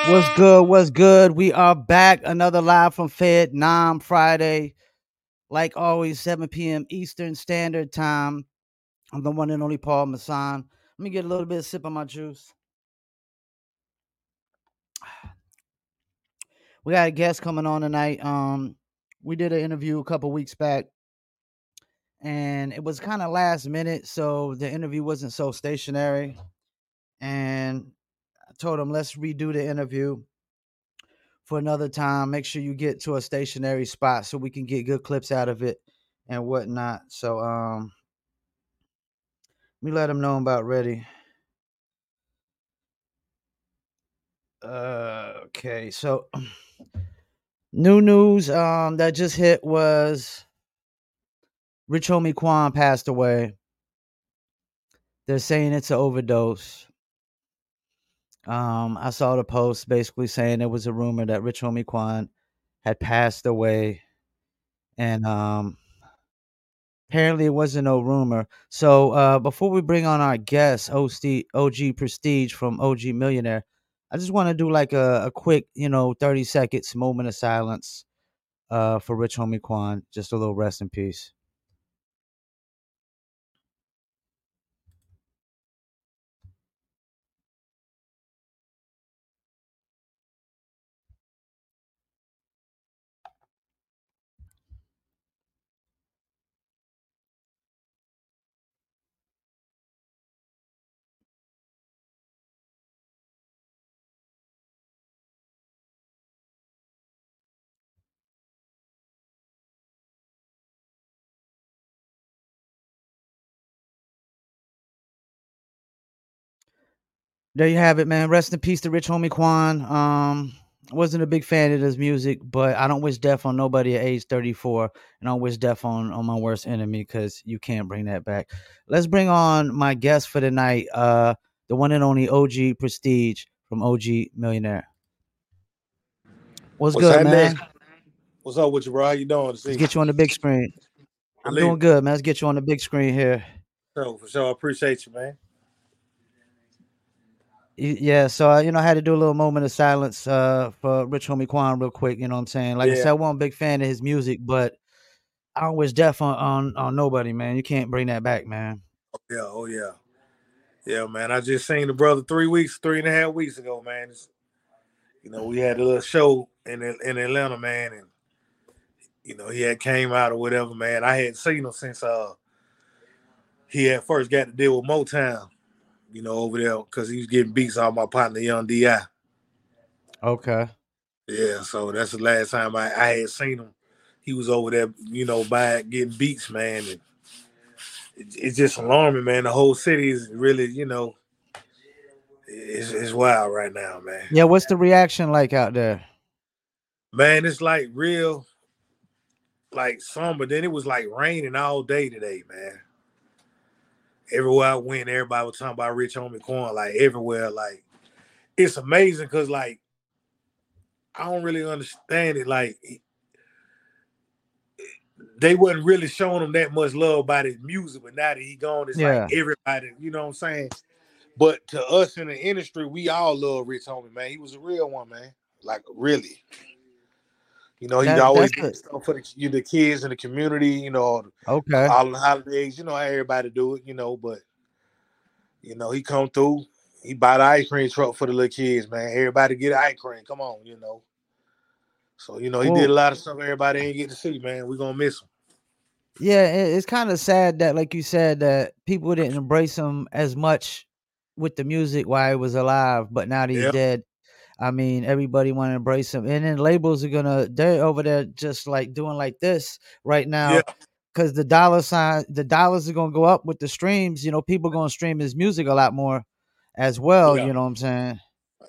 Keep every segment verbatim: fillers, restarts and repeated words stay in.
What's good? What's good? We are back. Another live from Fed Nam Friday. Like always, seven p.m. Eastern Standard Time. I'm the one and only Paul Masson. Let me get a little bit of sip of my juice. We got a guest coming on tonight. Um, we did an interview a couple weeks back, and it was kind of last minute, so the interview wasn't so stationary. And I told him let's redo the interview for another time. Make sure you get to a stationary spot so we can get good clips out of it and whatnot. So um let me let them know I'm about ready. Uh okay, so new news um that just hit was Rich Homie Quan passed away. They're saying it's an overdose. Um I saw the post basically saying it was a rumor that Rich Homie Quan had passed away, and um apparently, it wasn't no rumor. So, uh, before we bring on our guest, O C O G Prestige from O G Millionaire, I just want to do like a, a quick, you know, thirty seconds moment of silence uh, for Rich Homie Quan. Just a little rest in peace. There you have it, man. Rest in peace to Rich Homie Quan. Um, I wasn't a big fan of his music, but I don't wish death on nobody at age thirty-four, and I don't wish death on, on my worst enemy because you can't bring that back. Let's bring on my guest for the night, uh, the one and only O G Prestige from O G Millionaire. What's What's good, happening? man? What's up with you, bro? How you doing this Let's evening? get you on the big screen. I'm Believe doing me. good, man. Let's get you on the big screen here. So for sure, I appreciate you, man. Y- Yeah, so uh, you know, I had to do a little moment of silence uh, for Rich Homie Quan real quick. You know what I'm saying? Like I Yeah. said, I wasn't a big fan of his music, but I don't wish death on, on on nobody, man. You can't bring that back, man. Oh yeah. Oh yeah. Yeah, man. I just seen the brother three weeks, three and a half weeks ago, man. It's, you know, we had a little show in in Atlanta, man, and you know he had came out or whatever, man. I hadn't seen him since uh he had first got to deal with Motown, you know, over there because he was getting beats off my partner Young D I. Okay. Yeah, so that's the last time I, I had seen him. He was over there, you know, by getting beats, man, and it, it's just alarming, man. The whole city is really, you know, it's, it's wild right now, man. Yeah, what's the reaction like out there? Man, it's like real, like summer. Then it was like raining all day today, man. Everywhere I went, everybody was talking about Rich Homie Quan, like everywhere. Like it's amazing because, like, I don't really understand it. Like they wasn't really showing him that much love by his music, but now that he gone, it's like Yeah. everybody, you know what I'm saying? But to us in the industry, we all love Rich Homie, man. He was a real one, man. Like really. You know, he'd That always that's do it. stuff for the, you, the kids in the community, you know, Okay. all the holidays, you know, how everybody do it, you know, but, you know, he come through, he buy the ice cream truck for the little kids, man. Everybody get ice cream. Come on, you know. So, you know, he did Well, a lot of stuff everybody ain't get to see, man. We're going to miss him. yeah, it, it's kind of sad that, like you said, that people didn't embrace him as much with the music while he was alive, but now that he's Yeah, dead, I mean, everybody want to embrace him, and then labels are gonna they're over there just like doing like this right yeah, now because the dollar sign, the dollars are gonna go up with the streams. You know, people gonna stream his music a lot more as well. yeah. You know what I'm saying?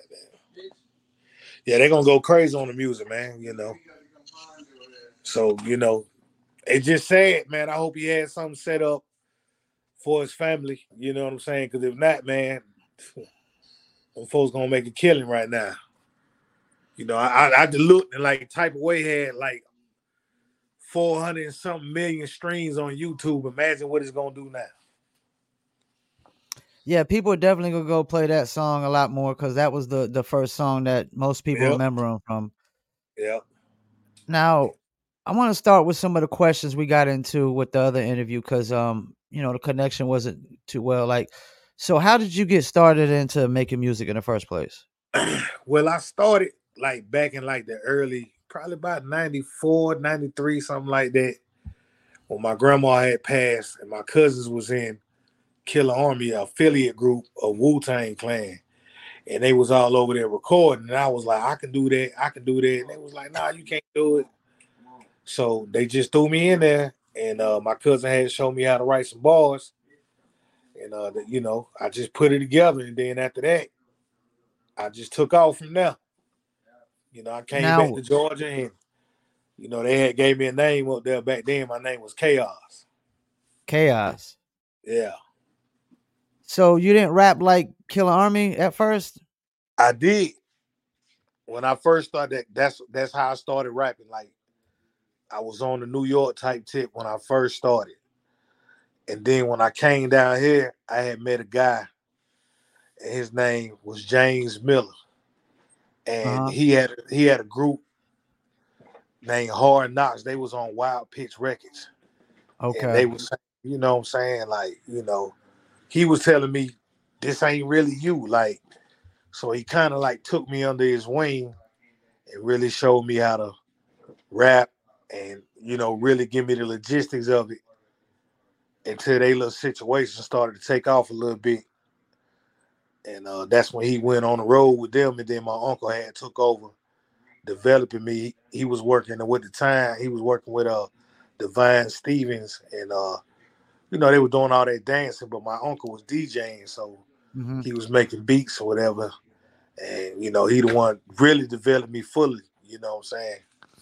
Yeah, they're going to go crazy on the music, man, you know. So, you know, it's just sad, man. I hope he had something set up for his family. You know what I'm saying? Because if not, man, them folks gonna make a killing right now. You know, I I, I looked and like type of way had like four hundred and something million streams on YouTube. Imagine what it's gonna do now. Yeah, people are definitely gonna go play that song a lot more because that was the the first song that most people Yep. remember him from. Yep. Now, I want to start with some of the questions we got into with the other interview because um, you know, the connection wasn't too well. Like, so how did you get started into making music in the first place? Well, I started like back in like the early, probably about ninety-four, ninety-three, something like that. When my grandma had passed and my cousins was in Killer Army, affiliate group of Wu-Tang Clan. And they was all over there recording. And I was like, I can do that. I can do that. And they was like, nah, you can't do it. So they just threw me in there. And uh, my cousin had shown me how to write some bars. And, uh, you know, I just put it together. And then after that, I just took off from there. You know, I came back Now, to Georgia and, you know, they had gave me a name up there back then. My name was Chaos. Chaos. Yeah. So you didn't rap like Killer Army at first? I did. When I first started, that's that's how I started rapping. Like, I was on the New York type tip when I first started. And then when I came down here, I had met a guy, and his name was James Miller. And Uh-huh. he had he had a group named Hard Knocks. They was on Wild Pitch Records. And Okay. they was, you know what I'm saying? Like, you know, he was telling me, this ain't really you. Like, so he kind of like took me under his wing and really showed me how to rap and, you know, really give me the logistics of it until they little situation started to take off a little bit. And uh, that's when he went on the road with them. And then my uncle had took over developing me. He, he was working with the time. He was working with uh, Divine Stevens. And, uh, you know, they were doing all that dancing. But my uncle was DJing. So Mm-hmm. he was making beats or whatever. And, you know, he the one really developed me fully. You know what I'm saying?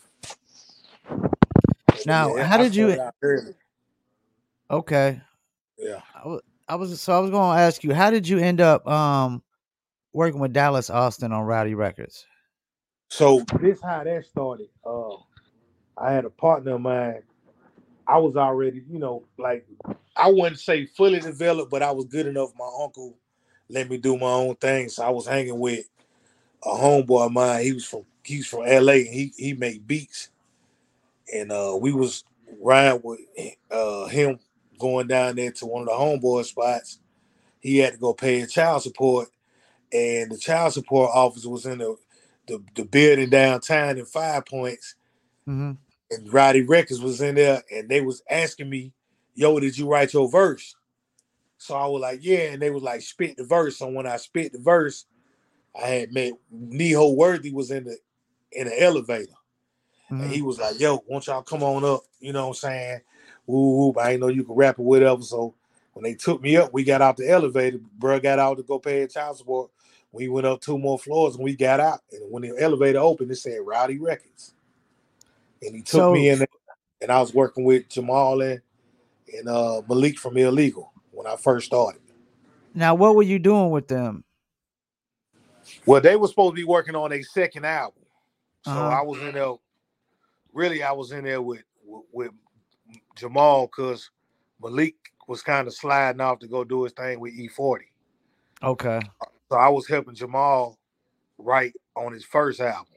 But Now, yeah, how I did you? started out early. Okay, Yeah. I was, I was so I was going to ask you, how did you end up um working with Dallas Austin on Rowdy Records? So this how that started. Uh, I had a partner of mine. I was already, you know, like I wouldn't say fully developed, but I was good enough. My uncle let me do my own thing. So I was hanging with a homeboy of mine. He was from he's from L A and he he made beats. And uh, we was riding with uh, him going down there to one of the homeboy spots. He had to go pay his child support, and the child support officer was in the the, the building downtown in Five Points, Mm-hmm. and Roddy Records was in there, and they was asking me, "Yo, did you write your verse?" So I was like, "Yeah," and they was like, "Spit the verse." So when I spit the verse, I had met Neho Worthy was in the in the elevator. And Mm-hmm. he was like, "Yo, won't y'all come on up?" You know what I'm saying? Woo, woo, I ain't know you could rap or whatever. So when they took me up, we got out the elevator. Bro got out to go pay his child support. We went up two more floors and we got out. And when the elevator opened, it said Rowdy Records. And he took me So in there, and I was working with Jamal and, and uh, Malik from Illegal when I first started. now, what were you doing with them? Well, they were supposed to be working on a second album. Uh So huh. I was in there, really, I was in there with, with, with Jamal because Malik was kind of sliding off to go do his thing with E forty. Okay. So I was helping Jamal write on his first album.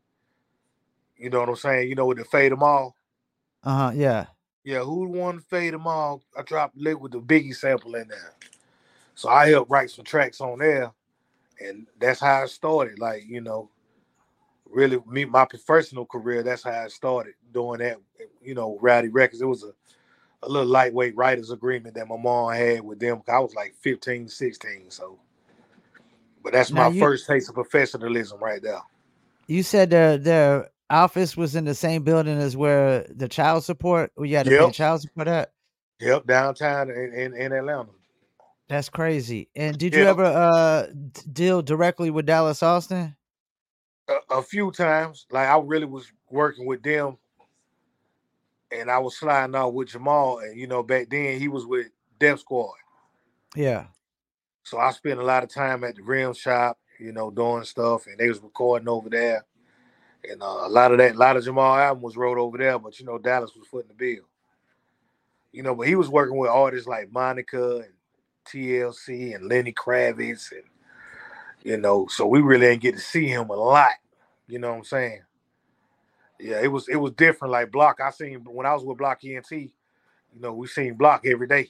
You know what I'm saying? You know, with the Fade 'Em All. Uh huh. Yeah. Yeah, who won Fade 'Em All? I dropped Lick with the Biggie sample in there. So I helped write some tracks on there. And that's how it started. Like, you know, really me, my professional career, that's how I started doing that, you know, Rowdy Records. It was a, a little lightweight writers agreement that my mom had with them. I was like fifteen, sixteen. So, but that's Now my you first taste of professionalism right there. you said their their office was in the same building as where the child support, where you had to pay Yep. child support at. Yep. Downtown in, in, in Atlanta. That's crazy. And did you Yep. ever uh d- deal directly with Dallas Austin? A, a few times. Like I really was working with them and I was sliding out with Jamal. And, you know, back then he was with Def Squad. Yeah. So I spent a lot of time at the Rim Shop, you know, doing stuff. And they was recording over there. And uh, a lot of that, a lot of Jamal album was wrote over there. But, you know, Dallas was footing the bill. You know, but he was working with artists like Monica and T L C and Lenny Kravitz, and you know, so we really didn't get to see him a lot. You know what I'm saying? Yeah, it was it was different. Like Block, I seen when I was with Block E N T. You know, we seen Block every day.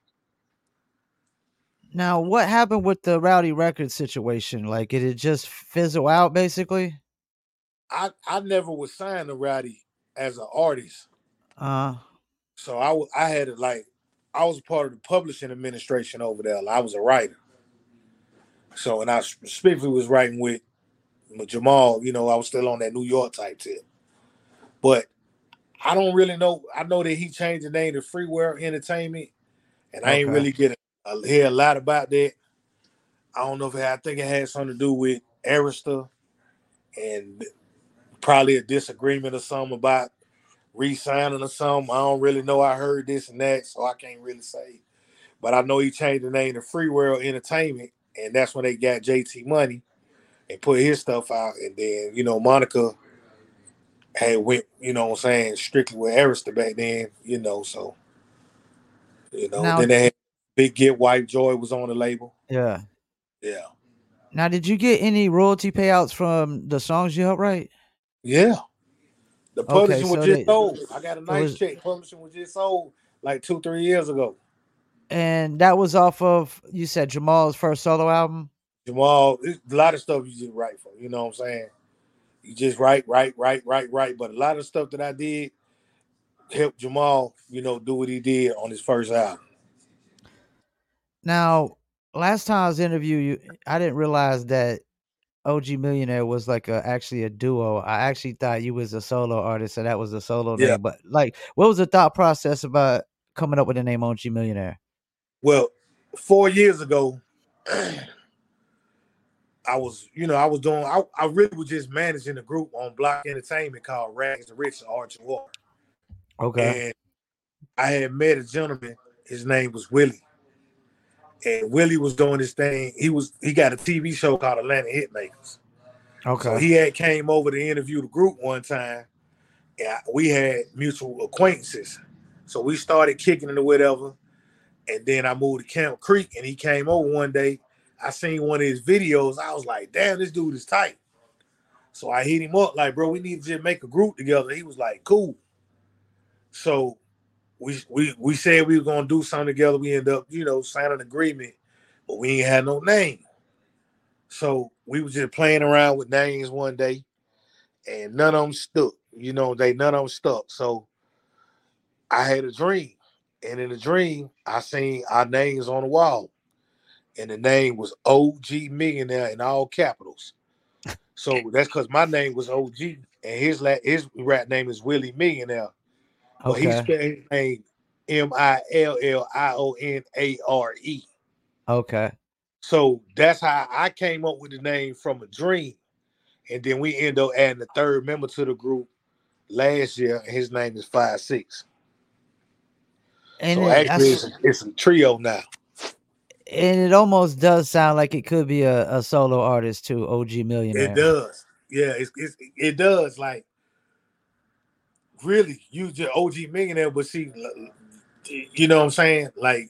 Now, what happened with the Rowdy Records situation? Like, did it just fizzle out, basically? I I never was signed to Rowdy as an artist, Uh, so I w- I had it like I was part of the publishing administration over there. I was a writer, so and I specifically was writing with, with Jamal. You know, I was still on that New York type tip, but I don't really know. I know that he changed the name to Freeware Entertainment, and I ain't okay. really get a, a, hear a lot about that. I don't know if it had, I think it had something to do with Arista and probably a disagreement or something about re-signing or something. I don't really know. I heard this and that, so I can't really say. But I know he changed the name to Free World Entertainment, and that's when they got J T Money and put his stuff out. And then, you know, Monica had went, you know what I'm saying, strictly with Arista back then, you know, so, you know, Now, then they had Big Get White Joy was on the label. yeah. Yeah. Now, did you get any royalty payouts from the songs you helped write? Yeah. The Okay, publishing was so just they sold. I got a it nice was, check. Publishing was just sold like two, three years ago. and that was off of, you said, Jamal's first solo album. Jamal, it's a lot of stuff you just write for. You know what I'm saying? You just write, write, write, write, write. But a lot of stuff that I did helped Jamal, you know, do what he did on his first album. Now, last time I was interviewed you, I didn't realize that O G Millionaire was like a actually a duo. I actually thought you was a solo artist, and that was a solo Yeah. name. But like, what was the thought process about coming up with the name O G Millionaire? Well, four years ago, I was, you know, I was doing, I, I really was just managing a group on Block Entertainment called Rags to Riches Arch and Water. Okay. And I had met a gentleman, his name was Willie. And Willie was doing this thing. He was he got a T V show called Atlanta Hitmakers. So Okay. he had came over to interview the group one time. And we had mutual acquaintances. So we started kicking it or whatever. And then I moved to Camp Creek and he came over one day. I seen one of his videos. I was like, damn, this dude is tight. So I hit him up like, bro, we need to just make a group together. He was like, cool. So we we we said we were gonna do something together. We ended up, you know, signing an agreement, but we ain't had no name. So we was just playing around with names one day, and none of them stuck. You know, they none of them stuck. So I had a dream, and in the dream, I seen our names on the wall, and the name was O G Millionaire in all capitals. So that's because my name was O G, and his la- his rap name is Willie Millionaire, but he Okay. spelled his name M I L L I O N A R E. Okay. So that's how I came up with the name from a dream. And then we end up adding the third member to the group last year. And his name is Five Six. And So it, actually, that's it's a, it's a trio now. and it almost does sound like it could be a, a solo artist too. O G It Millionaire. does. Yeah, it's, it's, it does. Like, really, you just O G Millionaire, but see, you know what I'm saying? Like,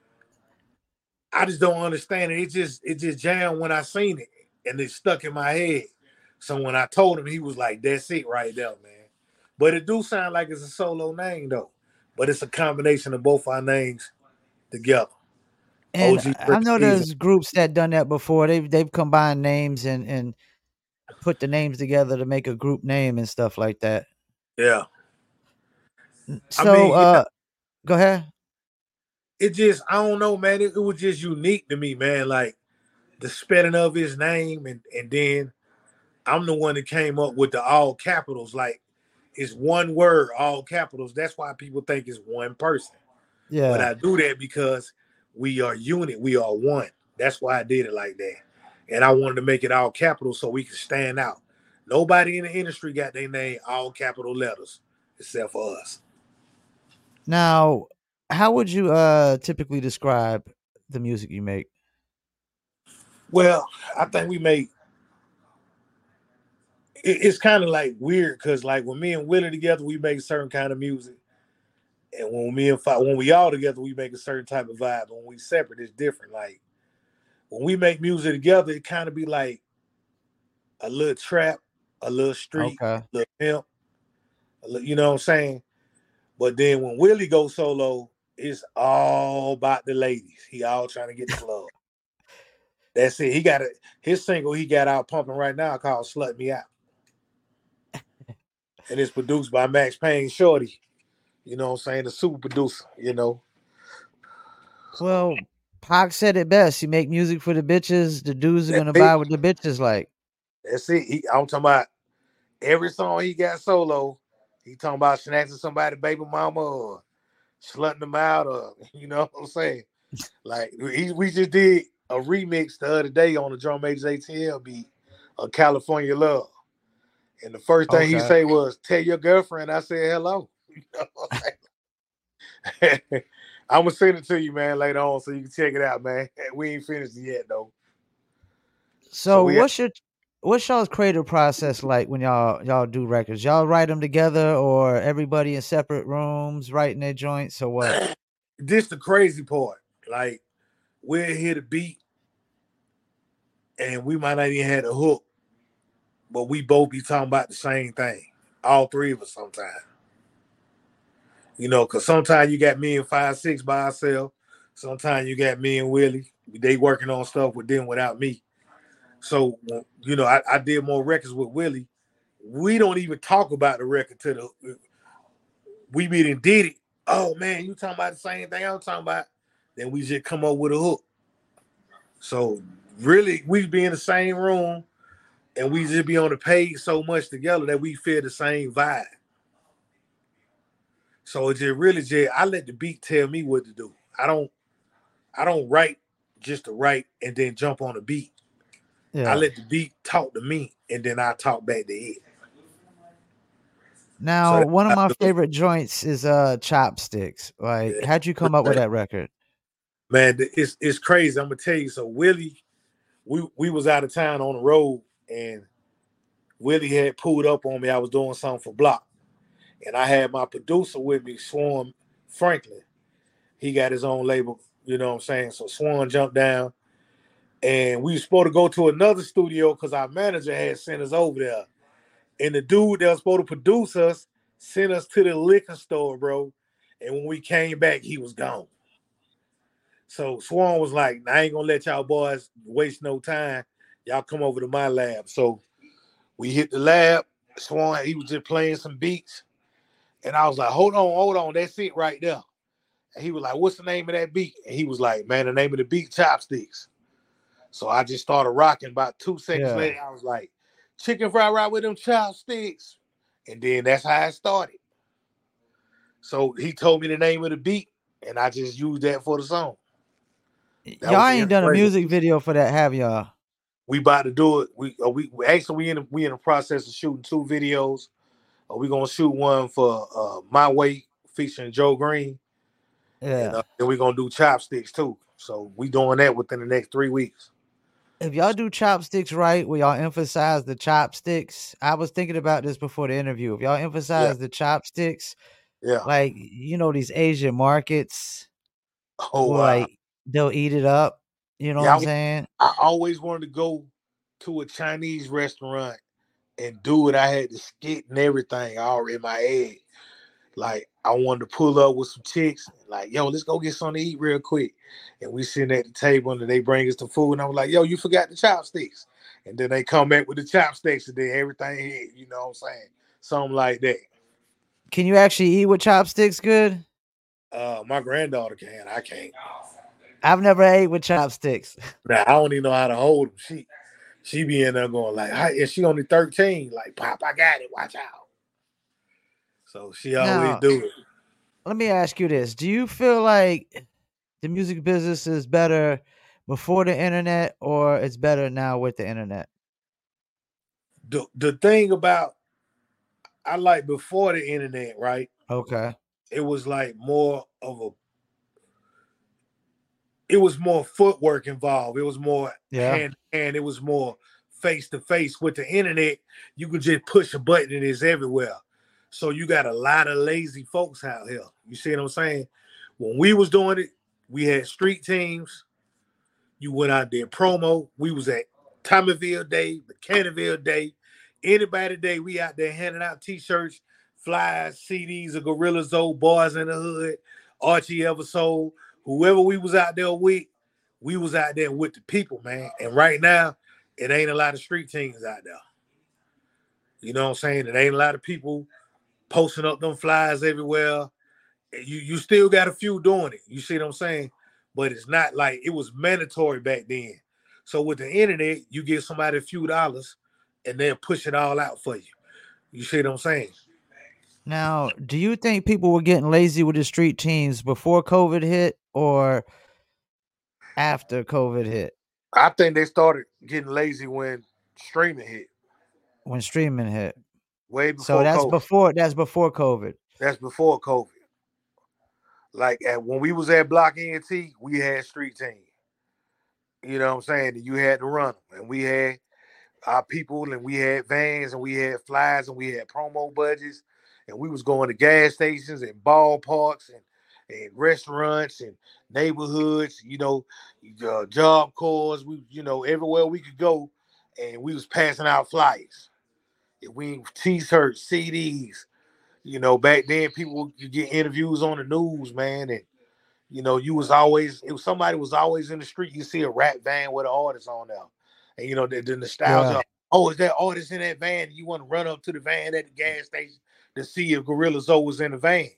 I just don't understand it. It just it just jammed when I seen it, and it stuck in my head. So when I told him, he was like, "That's it right there, man." But it do sound like it's a solo name though. But it's a combination of both our names together. And O G I know Recognition. there's groups that done that before. They've they've combined names and and put the names together to make a group name and stuff like that. Yeah. I So, mean, yeah, uh, go ahead. it just I don't know, man. It, it was just unique to me, man. Like the spelling of his name, and and then I'm the one that came up with the all capitals. Like it's one word, all capitals. That's why people think it's one person. But Yeah. I do that because we are unit, we are one. That's why I did it like that. And I wanted to make it all capital so we could stand out. Nobody in the industry got their name all capital letters except for us. Now, how would you uh typically describe the music you make? Well, I think we make it, it's kind of like weird because like when me and Willie together, we make certain kind of music. And when me and when we all together, we make a certain type of vibe. When we separate, it's different. Like when we make music together, it kind of be like a little trap, a little street, Okay. a little pimp. A little, you know what I'm saying? But then when Willie goes solo, it's all about the ladies. He all trying to get the club. That's it. He got it. His single he got out pumping right now called "Slut Me Out," and it's produced by Max Payne Shorty. You know what I'm saying? The super producer. You know. Well, Pac said it best. You make music for the bitches. The dudes are That's gonna buy it. what the bitches like. That's it. He, I'm talking about every song he got solo. He talking about snatching somebody, baby mama, or slutting them out, or you know what I'm saying? Like he, we just did a remix the other day on the Drum Majors A T L beat of California Love. And the first thing he Okay. say was, "Tell your girlfriend I said hello." You know what I'm saying? I'm gonna send it to you, man, later on so you can check it out, man. We ain't finished it yet though. So, So we have, what's your what's y'all's creative process like when y'all y'all do records? Y'all write them together, or everybody in separate rooms writing their joints, or what? this the crazy part. Like we'll hit a beat and we might not even have a hook, but we both be talking about the same thing. All three of us sometimes. You know, because sometimes you got me and five six by ourselves. Sometimes you got me and Willie. They working on stuff with them without me. So, you know, I, I did more records with Willie. We don't even talk about the record to the we meet and did it. Oh man, you talking about the same thing I'm talking about? Then we just come up with a hook. So really, we be in the same room and we just be on the page so much together that we feel the same vibe. So it just really just I let the beat tell me what to do. I don't I don't write just to write and then jump on the beat. I Yeah. let the beat talk to me and then I talk back to it. So Now, that's one of how my I do it. favorite joints is uh Chopsticks. Like, Yeah. how'd you come up with that record? Man, it's it's crazy. I'm gonna tell you. So Willie, we we was out of town on the road, and Willie had pulled up on me. I was doing something for Block, and I had my producer with me, Swan Franklin. He got his own label, you know what I'm saying? So Swan jumped down, and we were supposed to go to another studio because our manager had sent us over there. And the dude that was supposed to produce us sent us to the liquor store, bro. And when we came back, he was gone. So Swan was like, I ain't gonna let y'all boys waste no time. Y'all come over to my lab. So we hit the lab. Swan, he was just playing some beats. And I was like, hold on, hold on. That's it right there. And he was like, what's the name of that beat? And he was like, man, the name of the beat, Chopsticks. So I just started rocking. About two seconds Yeah. later, I was like, chicken fried rice with them chopsticks. And then that's how it started. So he told me the name of the beat, and I just used that for the song. That Y'all was the ain't done a inspiration. music video for that, have y'all? We about to do it. We uh, we actually we in the, we in the process of shooting two videos. Uh, we gonna shoot one for uh, My Way featuring Joe Green, and Yeah. uh, then we gonna do Chopsticks too. So we doing that within the next three weeks. If y'all do Chopsticks right, will y'all emphasize the chopsticks? I was thinking about this before the interview. If y'all Yeah, emphasize the chopsticks, yeah. like, you know, these Asian markets Oh will, wow. like, they'll eat it up. You know what Yeah, I'm I, saying? I always wanted to go to a Chinese restaurant and do it. I had the skit and everything already in my head. Like I wanted to pull up with some chicks, like, yo, let's go get something to eat real quick. And we sitting at the table and they bring us the food. And I was like, yo, you forgot the chopsticks. And then they come back with the chopsticks and then everything hit, you know what I'm saying? Something like that. Can you actually eat with chopsticks good? Uh, my granddaughter can, I can't. I've never ate with chopsticks. Now I don't even know how to hold them. She she be in there going like, and she only thirteen, like, Pop, I got it, watch out. So she always Now, do it. let me ask you this. Do you feel like the music business is better before the internet, or it's better now with the internet? The the thing about I like before the internet, right? Okay. It was like more of a it was more footwork involved. It was more Yeah. hand to hand. It was more face to face. With the internet, you could just push a button and it's everywhere. So you got a lot of lazy folks out here. You see what I'm saying? When we was doing it, we had street teams. You went out there promo. We was at Tommyville Day, McCannville Day, anybody day. We out there handing out T-shirts, flyers, C Ds of Gorilla Zoe, Boys in the Hood, Archie Eversoul, whoever we was out there with, we was out there with the people, man. And right now, it ain't a lot of street teams out there. You know what I'm saying? It ain't a lot of people posting up them flyers everywhere. You you still got a few doing it. You see what I'm saying? But it's not like it was mandatory back then. So with the internet, you give somebody a few dollars and they'll push it all out for you. You see what I'm saying? Now, do you think people were getting lazy with the street teams before COVID hit or after COVID hit? I think they started getting lazy when streaming hit. When streaming hit. Way before So that's COVID. before that's before COVID. That's before COVID. Like at, when we was at Block E N T, we had street team. You know what I'm saying? And you had to run them. And we had our people and we had vans and we had flyers and we had promo budgets. And we was going to gas stations and ballparks and, and restaurants and neighborhoods, you know, uh, job corps. We, you know, everywhere we could go. And we was passing out flyers. And we T-shirts, C Ds. You know, back then people could get interviews on the news, man, and you know, you was always if somebody was always in the street, you see a rap van with an artist on there, and you know the, the nostalgia. Yeah. Oh, is that artist in that van? You want to run up to the van at the gas station to see if Gorilla Zoe was in the van.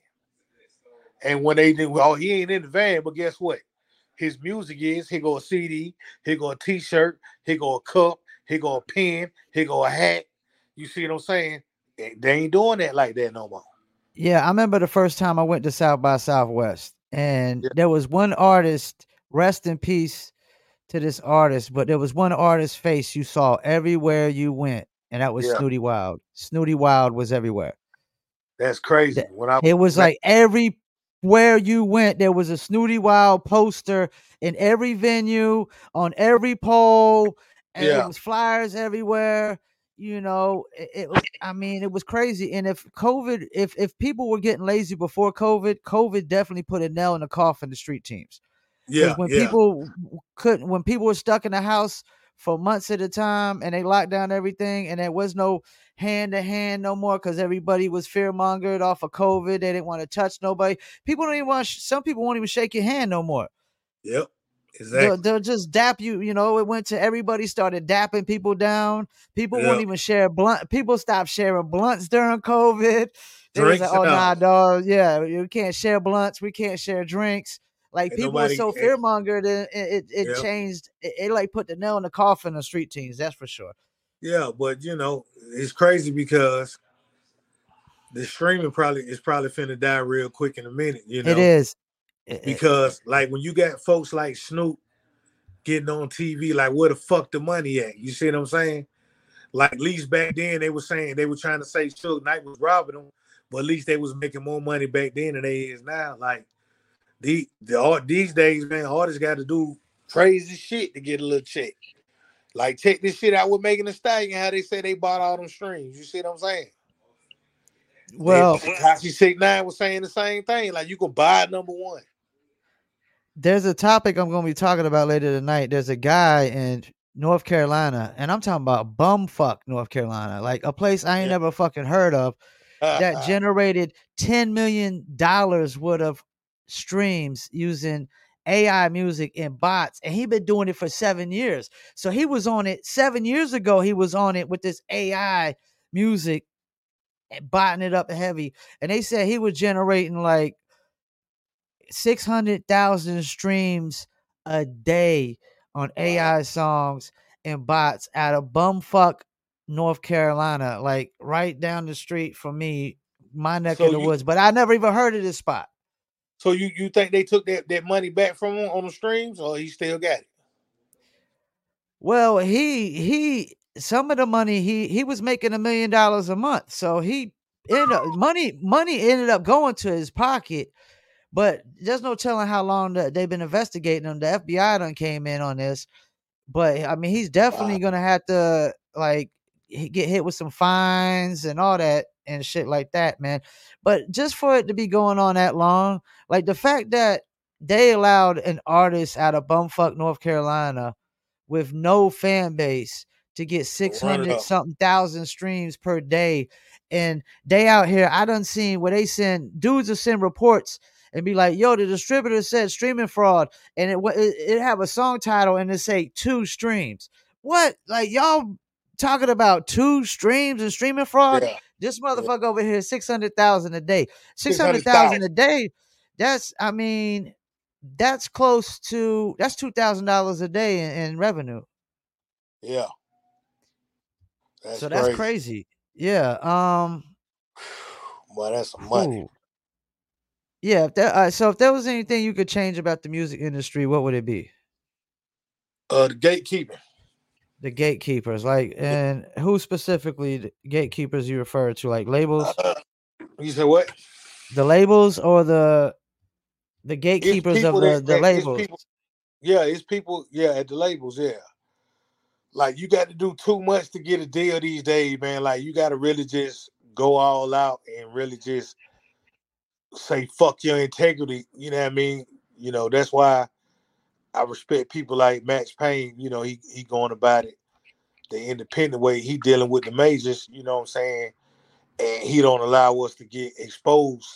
And when they did, well, he ain't in the van, but guess what? His music is here go a C D, here go a T-shirt, here go a cup, here go a pen, here go a hat. You see what I'm saying? They ain't doing that like that no more. Yeah, I remember the first time I went to South by Southwest, and yeah. there was one artist, rest in peace to this artist, but there was one artist's face you saw everywhere you went, and that was yeah. Snooty Wild. Snooty Wild was everywhere. That's crazy. When I It was like everywhere you went, there was a Snooty Wild poster in every venue, on every pole, and yeah. it was flyers everywhere. You know, it, it, I mean, it was crazy. And if COVID, if if people were getting lazy before COVID, COVID definitely put a nail in the coffin to street teams. Yeah. When yeah. people couldn't, when people were stuck in the house for months at a time and they locked down everything and there was no hand to hand no more because everybody was fear mongered off of COVID. They didn't want to touch nobody. People don't even want, some people won't even shake your hand no more. Yep. Exactly. They'll, they'll just dap you, you know. It went to everybody started dapping people down. People yep. won't even share blunt. People stopped sharing blunts during COVID. They was like, "Oh nah, dog, yeah, you can't share blunts. We can't share drinks." Like and people nobody, were so fear mongered, it it, it yep. changed. It, it like put the nail in the coffin of street teams. That's for sure. Yeah, but you know, it's crazy because the streaming probably is probably finna die real quick in a minute. You know, it is. Because like when you got folks like Snoop getting on T V, like where the fuck the money at? You see what I'm saying? Like at least back then they were saying they were trying to say Suge Knight was robbing them, but at least they was making more money back then than they is now. Like the the art these days, man, artists got to do crazy shit to get a little check. Like check this shit out with Megan Thee Stallion, how they say they bought all them streams. You see what I'm saying? Well, Tekashi six nine was saying the same thing. Like you can buy number one. There's a topic I'm going to be talking about later tonight. There's a guy in North Carolina, and I'm talking about bumfuck North Carolina, like a place I ain't yeah. never fucking heard of, that generated ten million dollars worth of streams using A I music and bots, and he been doing it for seven years. So he was on it seven years ago. He was on it with this A I music, botting it up heavy, and they said he was generating like six hundred thousand streams a day on A I songs and bots out of bumfuck North Carolina, like right down the street from me, my neck so of the you, woods. But I never even heard of this spot. So you, you think they took that, that money back from him on the streams, or he still got it? Well, he he some of the money he he was making a million dollars a month, so he ended up money money ended up going to his pocket. But there's no telling how long that they've been investigating him. The F B I done came in on this. But, I mean, he's definitely wow. going to have to, like, get hit with some fines and all that and shit like that, man. But just for it to be going on that long, like the fact that they allowed an artist out of bumfuck North Carolina with no fan base to get six hundred something thousand streams per day. And they out here, I done seen where they send dudes to send reports and be like, yo, the distributor said streaming fraud. And it, it, it have a song title and it say two streams. What? Like y'all talking about two streams and streaming fraud? Yeah. This motherfucker yeah. over here, six hundred thousand a day. six hundred thousand a day. That's, I mean, that's close to, that's two thousand dollars a day in, in revenue. Yeah. That's so that's crazy. crazy. Yeah. Um. Well, that's some money. Ooh. Yeah. If there, uh, so if there was anything you could change about the music industry, what would it be? Uh, the gatekeeping. The gatekeepers, like, and who specifically the gatekeepers you refer to, like labels? Uh, you said what? The labels or the the gatekeepers of the, that, the labels? It's people, yeah, it's people. Yeah, at the labels. Yeah. Like, you got to do too much to get a deal these days, man. Like, you got to really just go all out and really just say, fuck your integrity. You know what I mean? You know, that's why I respect people like Max Payne. You know, he he going about it the independent way. He dealing with the majors, you know what I'm saying? And he don't allow us to get exposed.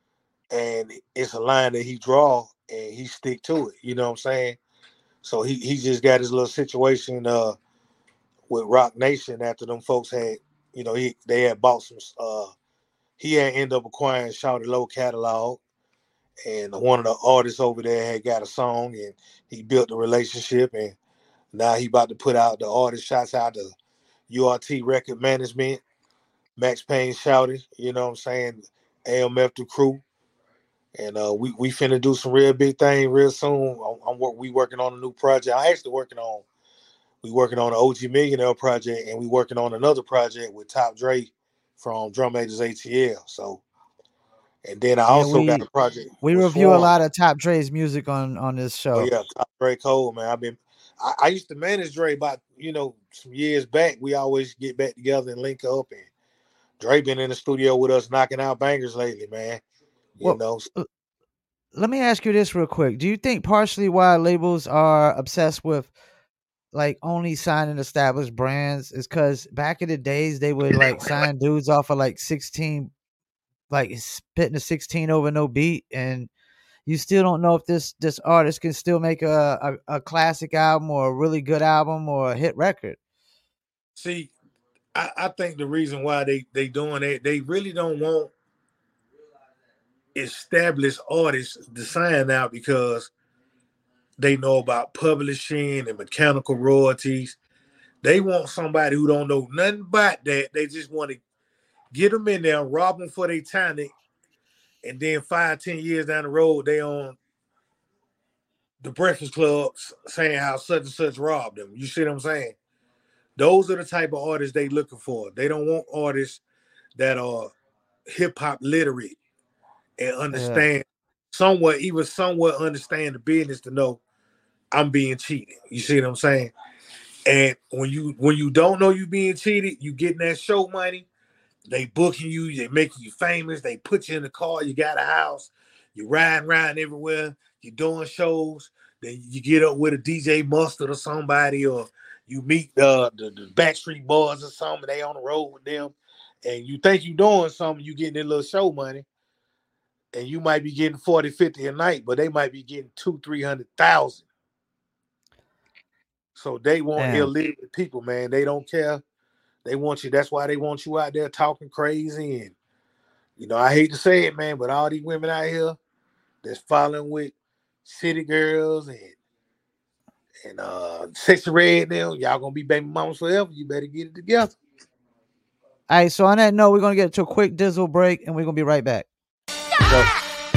And it's a line that he draw, and he stick to it. You know what I'm saying? So he, he just got his little situation uh, with Rock Nation after them folks had, you know, he they had bought some, uh, he had ended up acquiring Shawty Low catalog, and one of the artists over there had got a song, and he built the relationship, and now he about to put out the artist. Shouts out to U R T Record Management, Max Payne Shawty, you know what I'm saying, A M F the crew. And uh, we we finna do some real big thing real soon. I'm, I'm work, we working on a new project. I actually working on we working on an O G Millionaire project, and we working on another project with Top Dre from Drum Majors A T L. So, and then I yeah, also we, got a project. We review Swarm. a lot of Top Dre's music on on this show. Oh yeah, Top Dre Cole, man. I've been I, I used to manage Dre about you know some years back. We always get back together and link up, and Dre been in the studio with us knocking out bangers lately, man. You well, know. Let me ask you this real quick. Do you think partially why labels are obsessed with like only signing established brands is because back in the days they would like sign dudes off of like sixteen, like spitting a sixteen over no beat, and you still don't know if this this artist can still make a, a, a classic album or a really good album or a hit record? See, I, I think the reason why they they doing it, they really don't want established artists to sign out because they know about publishing and mechanical royalties. They want somebody who don't know nothing about that. They just want to get them in there, rob them for their talent, and then five, ten years down the road, they on the Breakfast Club saying how such and such robbed them. You see what I'm saying? Those are the type of artists they looking for. They don't want artists that are hip-hop literate and understand yeah. somewhat, even somewhat understand the business to know I'm being cheated. You see what I'm saying? And when you when you don't know you being cheated, you getting that show money, they booking you, they making you famous, they put you in the car, you got a house, you riding around everywhere, you're doing shows, then you get up with a D J Mustard or somebody, or you meet uh, the, the Backstreet Boys or something, they on the road with them, and you think you doing something, you getting that little show money. And you might be getting forty, fifty a night, but they might be getting two, three hundred thousand. So they want illiterate people, man. They don't care. They want you. That's why they want you out there talking crazy. And you know, I hate to say it, man, but all these women out here that's following with city girls and and uh Sexy Red now, y'all gonna be baby mamas forever. You better get it together. All right. So on that note, we're gonna get to a quick Dizzle break, and we're gonna be right back. So. That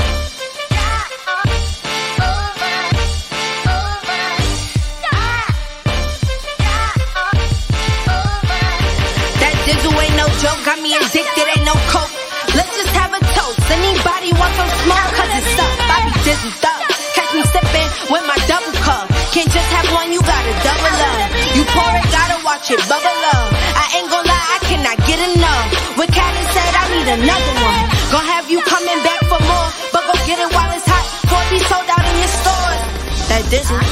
Dizzle ain't no joke, got me addicted, ain't no coke. Let's just have a toast. Anybody want some smoke? Cause it's up, I be Dizzled up. Catch me sipping with my double cup. Can't just have one, you gotta double up. You pour it, gotta watch it bubble up. I ain't gonna lie, I cannot get enough. What Khaled said, Dizzle.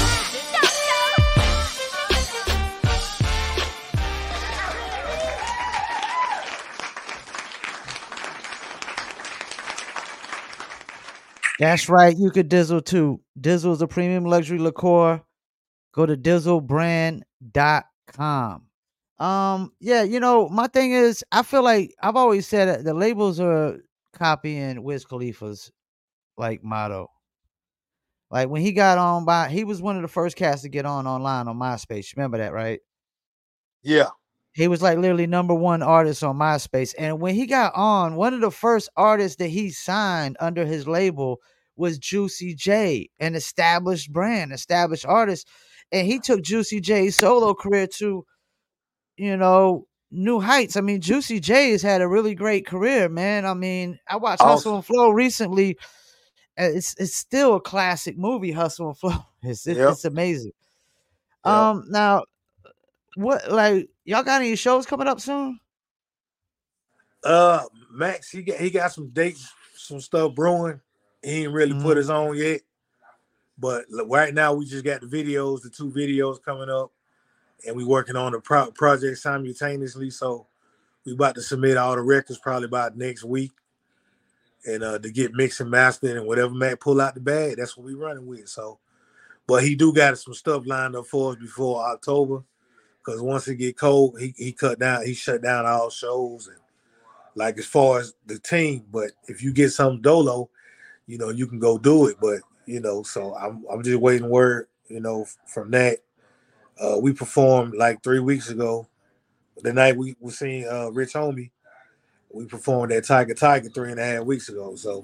That's right. You could Dizzle too. Dizzle is a premium luxury liqueur. Go to dizzle brand dot com. Um, yeah, you know, my thing is, I feel like I've always said that the labels are copying Wiz Khalifa's like motto. Like when he got on by, he was one of the first cats to get on online on MySpace. Remember that, right? Yeah. He was like literally number one artist on MySpace. And when he got on, one of the first artists that he signed under his label was Juicy J, an established brand, established artist. And he took Juicy J's solo career to, you know, new heights. I mean, Juicy J has had a really great career, man. I mean, I watched Hustle Awesome. and Flow recently. Uh, It's it's still a classic movie, Hustle and Flow. It's it's, Yep. it's amazing. Yep. Um, now, what like y'all got any shows coming up soon? Uh, Max, he got he got some dates, some stuff brewing. He ain't really Mhm. put his on yet, but l- right now we just got the videos, the two videos coming up, and we working on the pro- project simultaneously. So we about to submit all the records probably about next week, and uh to get mixed and mastered, and whatever Mac pull out the bag, that's what we running with. So, but he do got some stuff lined up for us before October, because once it get cold, he he cut down, he shut down all shows and. Like as far as the team, but if you get some dolo, you know, you can go do it. But you know, so I'm I'm just waiting word, you know, from that. Uh, we performed like three weeks ago. The night we we seen uh, Rich Homie, we performed at Tiger Tiger three and a half weeks ago. So,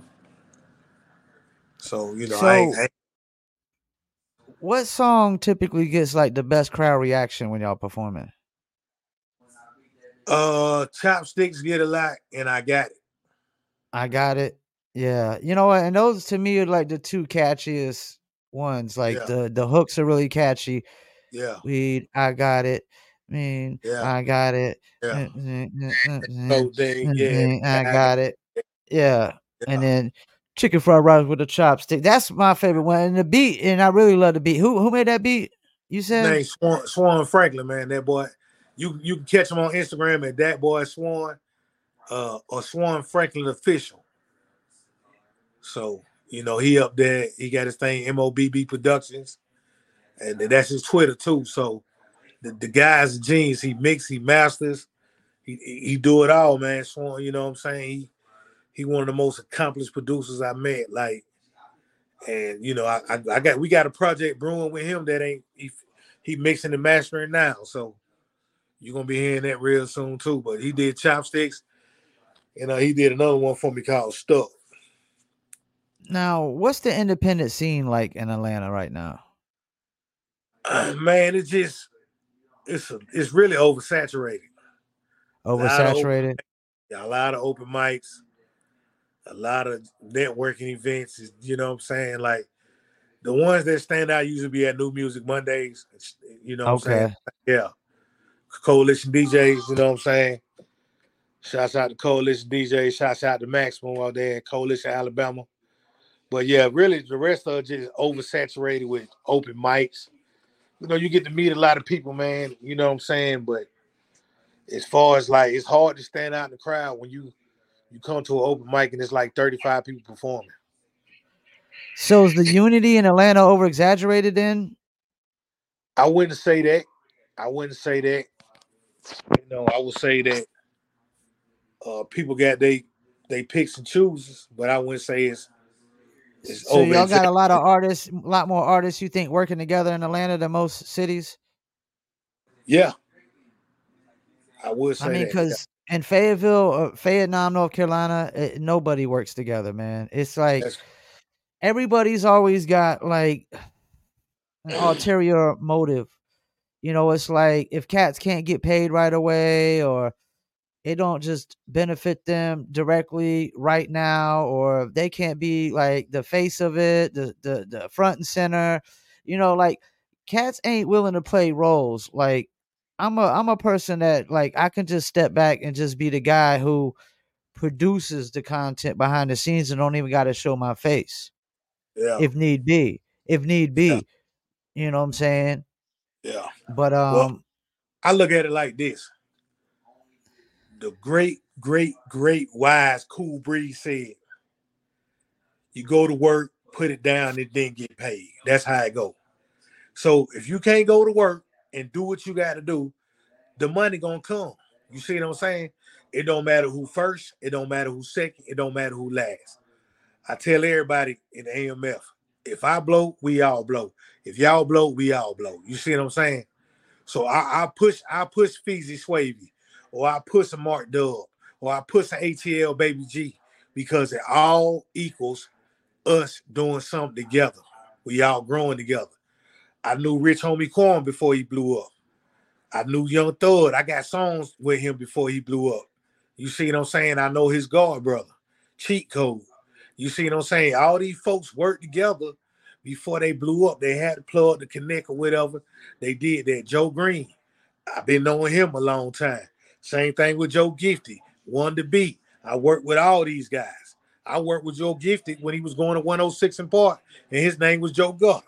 so you know, I ain't, So, I ain't what song typically gets like the best crowd reaction when y'all performing? uh Chopsticks get a lot, and I got it. I got it. Yeah, you know what? And those to me are like the two catchiest ones. Like Yeah, the the hooks are really catchy. yeah, Weed, I got it. I mean, yeah, I got it. yeah. Mm, mm, mm, mm, mm, So dang, mm, yeah, mm, I I got got it. Yeah, it. and Yeah. then chicken fried rice with a chopstick. That's my favorite one. And the beat, and I really love the beat. Who who made that beat? You His said? name Swan, Swan Franklin, man. That boy, you you can catch him on Instagram at that boy Swan, uh, or Swan Franklin official. So you know he up there. He got his thing M O B B Productions, and that's his Twitter too. So the, the guy's a genius. He mix, he masters, he he do it all, man. Swan, you know what I'm saying? He he one of the most accomplished producers I met. Like, and you know I I, I got we got a project brewing with him that ain't he he mixing and mastering now. So. You're gonna be hearing that real soon too. But he did Chopsticks, and uh, he did another one for me called Stuck. Now, what's the independent scene like in Atlanta right now? Uh, man, it's just it's a, it's really oversaturated. A lot of open, Oversaturated? a lot of open mics, a lot of networking events. You know what I'm saying? Like the ones that stand out usually be at New Music Mondays. You know what I'm saying? Okay. Yeah, Coalition D Js. You know what I'm saying? Shouts out to Coalition D Js. Shouts out to Maximum out there in Coalition Alabama. But yeah, really, the rest of it just oversaturated with open mics. You know, you get to meet a lot of people, man. You know what I'm saying? But as far as like, it's hard to stand out in the crowd when you you come to an open mic and it's like thirty-five people performing. So is the unity in Atlanta over exaggerated then? I wouldn't say that. I wouldn't say that. You know, I would say that uh, people got they they picks and chooses, but I wouldn't say it's it's So over y'all got a lot of exaggerated. artists, a lot more artists you think working together in Atlanta than most cities? Yeah, I would I say mean, that. Yeah. because in Fayetteville, uh, Fayetteville, North Carolina, it, nobody works together, man. It's like That's everybody's always got like an ulterior motive. You know, it's like if cats can't get paid right away, or it don't just benefit them directly right now, or they can't be like the face of it, the the, the front and center. You know, like cats ain't willing to play roles. Like I'm a I'm a person that like I can just step back and just be the guy who produces the content behind the scenes and don't even got to show my face yeah, if need be. If need yeah, be. You know what I'm saying? Yeah. But um, well, I look at it like this. The great, great, great, wise, cool breeze said, you go to work, put it down, and then get paid. That's how it go. So if you can't go to work and do what you got to do, the money gonna come. You see what I'm saying? It don't matter who first. It don't matter who second. It don't matter who last. I tell everybody in the A M F, if I blow, we all blow. If y'all blow, we all blow. You see what I'm saying? So I, I push, I push Feezy Swavy, or I push a Mark Dub, or I push an A T L Baby G, because it all equals us doing something together. We all growing together. I knew Rich Homie Quan before he blew up. I knew Young Thug. I got songs with him before he blew up. You see what I'm saying? I know his God brother, Cheat Code. You see what I'm saying? All these folks worked together before they blew up. They had to plug to connect or whatever. They did that. Joe Green, I've been knowing him a long time. Same thing with Joe Gifted, One to Beat. I worked with all these guys. I worked with Joe Gifted when he was going to one oh six and Park, and his name was Joe Gutter.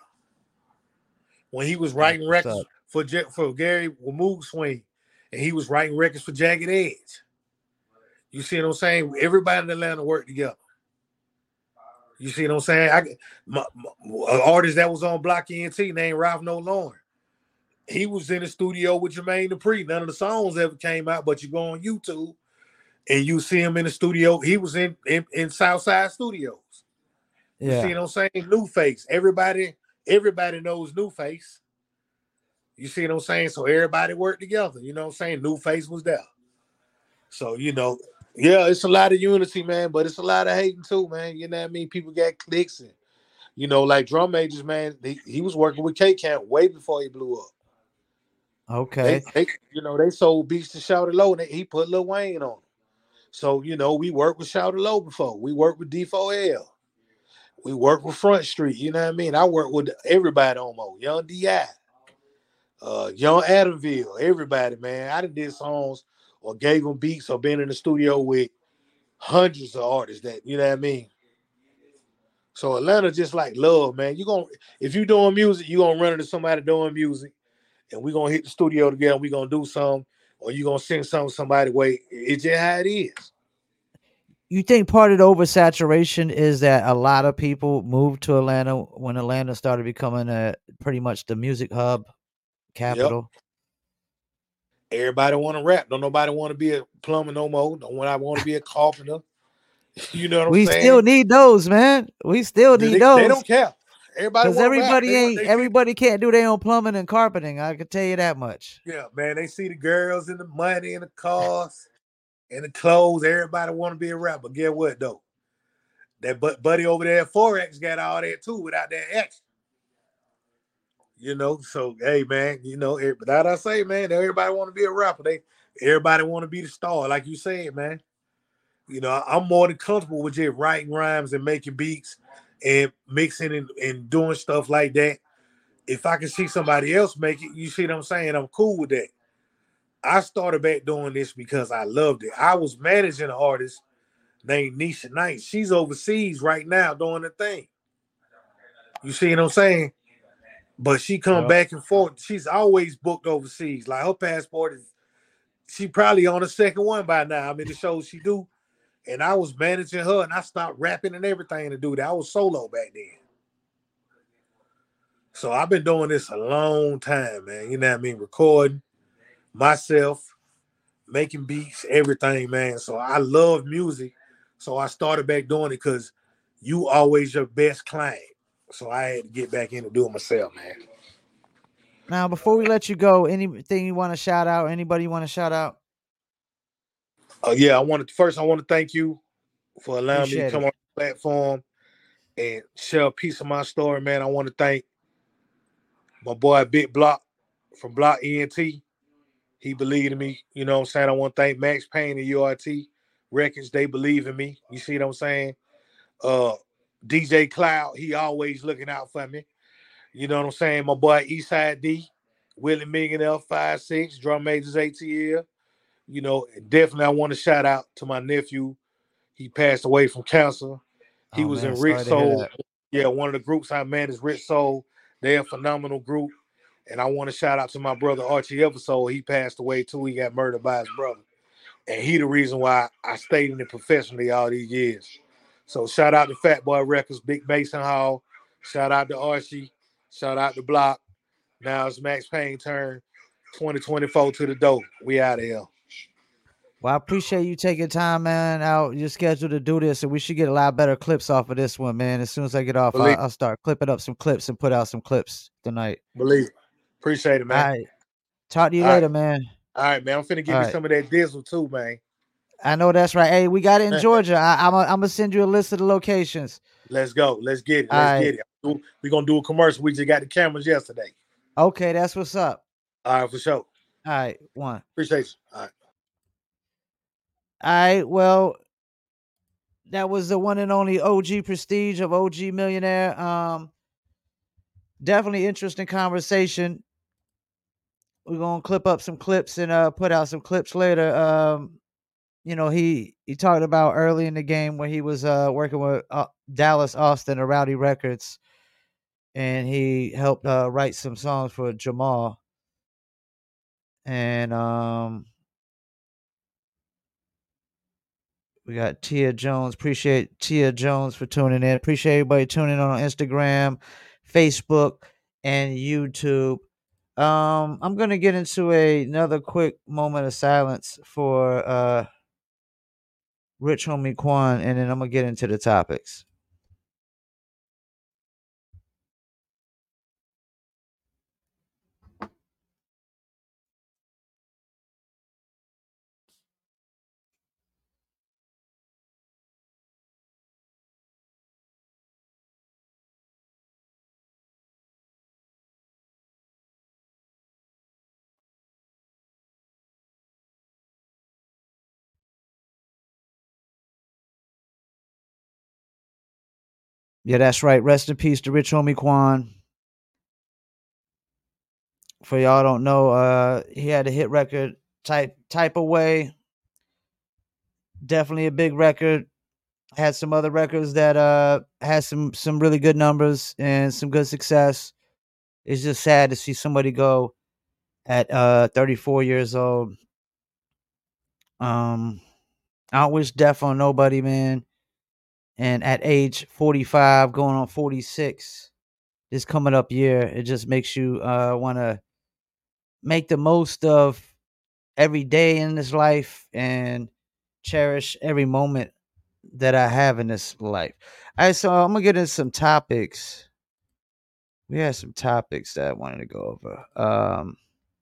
When he was writing records for, for Gary Wamoog Swing, and he was writing records for Jagged Edge. You see what I'm saying? Everybody in Atlanta worked together. You see what I'm saying? I, my, my, an artist that was on Block E N T named Ralph No Lauren. He was in the studio with Jermaine Dupri. None of the songs ever came out, but you go on YouTube and you see him in the studio. He was in, in, in Southside Studios. You yeah. see what I'm saying? New Face. Everybody, everybody knows New Face. You see what I'm saying? So everybody worked together. You know what I'm saying? New Face was there. So, you know, yeah, it's a lot of unity, man, but it's a lot of hating too, man. You know what I mean? People got clicks and, you know, like Drum Majors, man, he, he was working with K-Camp way before he blew up. Okay. They, they, you know, they sold beats to Shout It Low, and they, he put Lil Wayne on them. So, you know, we worked with Shout It Low before. We worked with D four L. We worked with Front Street, you know what I mean? I worked with everybody almost. Young D I, uh, Young Adamville, everybody, man. I done did songs or gave them beats or been in the studio with hundreds of artists that, you know what I mean? So Atlanta just like love, man. You gonna if you doing music, you gonna run into somebody doing music, and we gonna hit the studio together. We gonna do something, or you gonna send something somebody way. It's just how it is. You think part of the oversaturation is that a lot of people moved to Atlanta when Atlanta started becoming a pretty much the music hub capital? Yep. Everybody want to rap. Don't nobody want to be a plumber no more. Don't want I want to be a carpenter. You know what I'm we saying? We still need those, man. We still need they, those. They don't care. Everybody because everybody rap. ain't they, everybody see, can't do their own plumbing and carpeting. I can tell you that much. Yeah, man. They see the girls and the money and the cars and the clothes. Everybody want to be a rapper. Guess what though? That buddy over there at Forex got all that too without that extra. You know, so hey man, you know, but that I say, man, everybody want to be a rapper. They everybody want to be the star, like you said, man. You know, I'm more than comfortable with just writing rhymes and making beats and mixing and, and doing stuff like that. If I can see somebody else make it, you see what I'm saying? I'm cool with that. I started back doing this because I loved it. I was managing an artist named Nisha Knight. She's overseas right now doing the thing. You see what I'm saying? But she come yep. back and forth. She's always booked overseas. Like her passport is, she probably on the second one by now. I mean, the shows she do. And I was managing her, and I stopped rapping and everything to do that. I was solo back then. So I've been doing this a long time, man. You know what I mean? Recording myself, making beats, everything, man. So I love music. So I started back doing it because you always your best client. So I had to get back into doing myself, man. Now, before we let you go, anything you want to shout out? Anybody you want to shout out? Uh, yeah, I want to first. I want to thank you for allowing Appreciate me to come it. on the platform and share a piece of my story, man. I want to thank my boy Big Block from Block E N T. He believed in me. You know what I'm saying? I want to thank Max Payne and U R T Records. They believe in me. You see what I'm saying? Uh, D J Cloud, he always looking out for me. You know what I'm saying? My boy Eastside D, Willie Millionaire five six, Drum Majors A T L. You know, definitely I want to shout out to my nephew. He passed away from cancer. He oh, was man, in Rich Soul. Yeah, one of the groups I managed, Rich Soul. They're a phenomenal group. And I want to shout out to my brother Archie Eversole. He passed away too. He got murdered by his brother. And he the reason why I stayed in it professionally all these years. So shout out to Fat Boy Records, Big Mason Hall. Shout out to Archie. Shout out to Block. Now it's Max Payne turn twenty twenty-four to the door. We out of here. Well, I appreciate you taking time, man, out your schedule to do this, and we should get a lot better clips off of this one, man. As soon as I get off, I'll, I'll start clipping up some clips and put out some clips tonight. Believe it. Appreciate it, man. All right. Talk to you All later, right. man. All right, man. I'm finna give All you right. some of that Dizzle too, man. I know that's right. Hey, we got it in Georgia. I, I'm I'm gonna send you a list of the locations. Let's go. Let's get it. Let's All get it. We're gonna do a commercial. We just got the cameras yesterday. Okay, that's what's up. All right, for sure. All right, one. Appreciate you. All right. All right. Well, that was the one and only O G Prestige of O G Millionaire. Um, definitely interesting conversation. We're gonna clip up some clips and uh put out some clips later. Um, you know, he he talked about early in the game when he was uh working with uh, Dallas Austin or Rowdy Records, and he helped uh write some songs for Jamal. And um we got Tia Jones. Appreciate Tia Jones for tuning in. Appreciate everybody tuning in on Instagram, Facebook, and YouTube. Um, I'm gonna get into a, another quick moment of silence for uh Rich Homie Quan, and then I'm gonna get into the topics. Yeah, that's right. Rest in peace to Rich Homie Quan. For y'all don't know, uh, he had a hit record, Type Type Away. Definitely a big record. Had some other records that uh had some some really good numbers and some good success. It's just sad to see somebody go at uh thirty-four years old. Um, I don't wish death on nobody, man. And at age forty-five, going on forty-six, this coming up year, it just makes you uh want to make the most of every day in this life and cherish every moment that I have in this life. All right, so I'm gonna get into some topics. We had some topics that I wanted to go over. Um,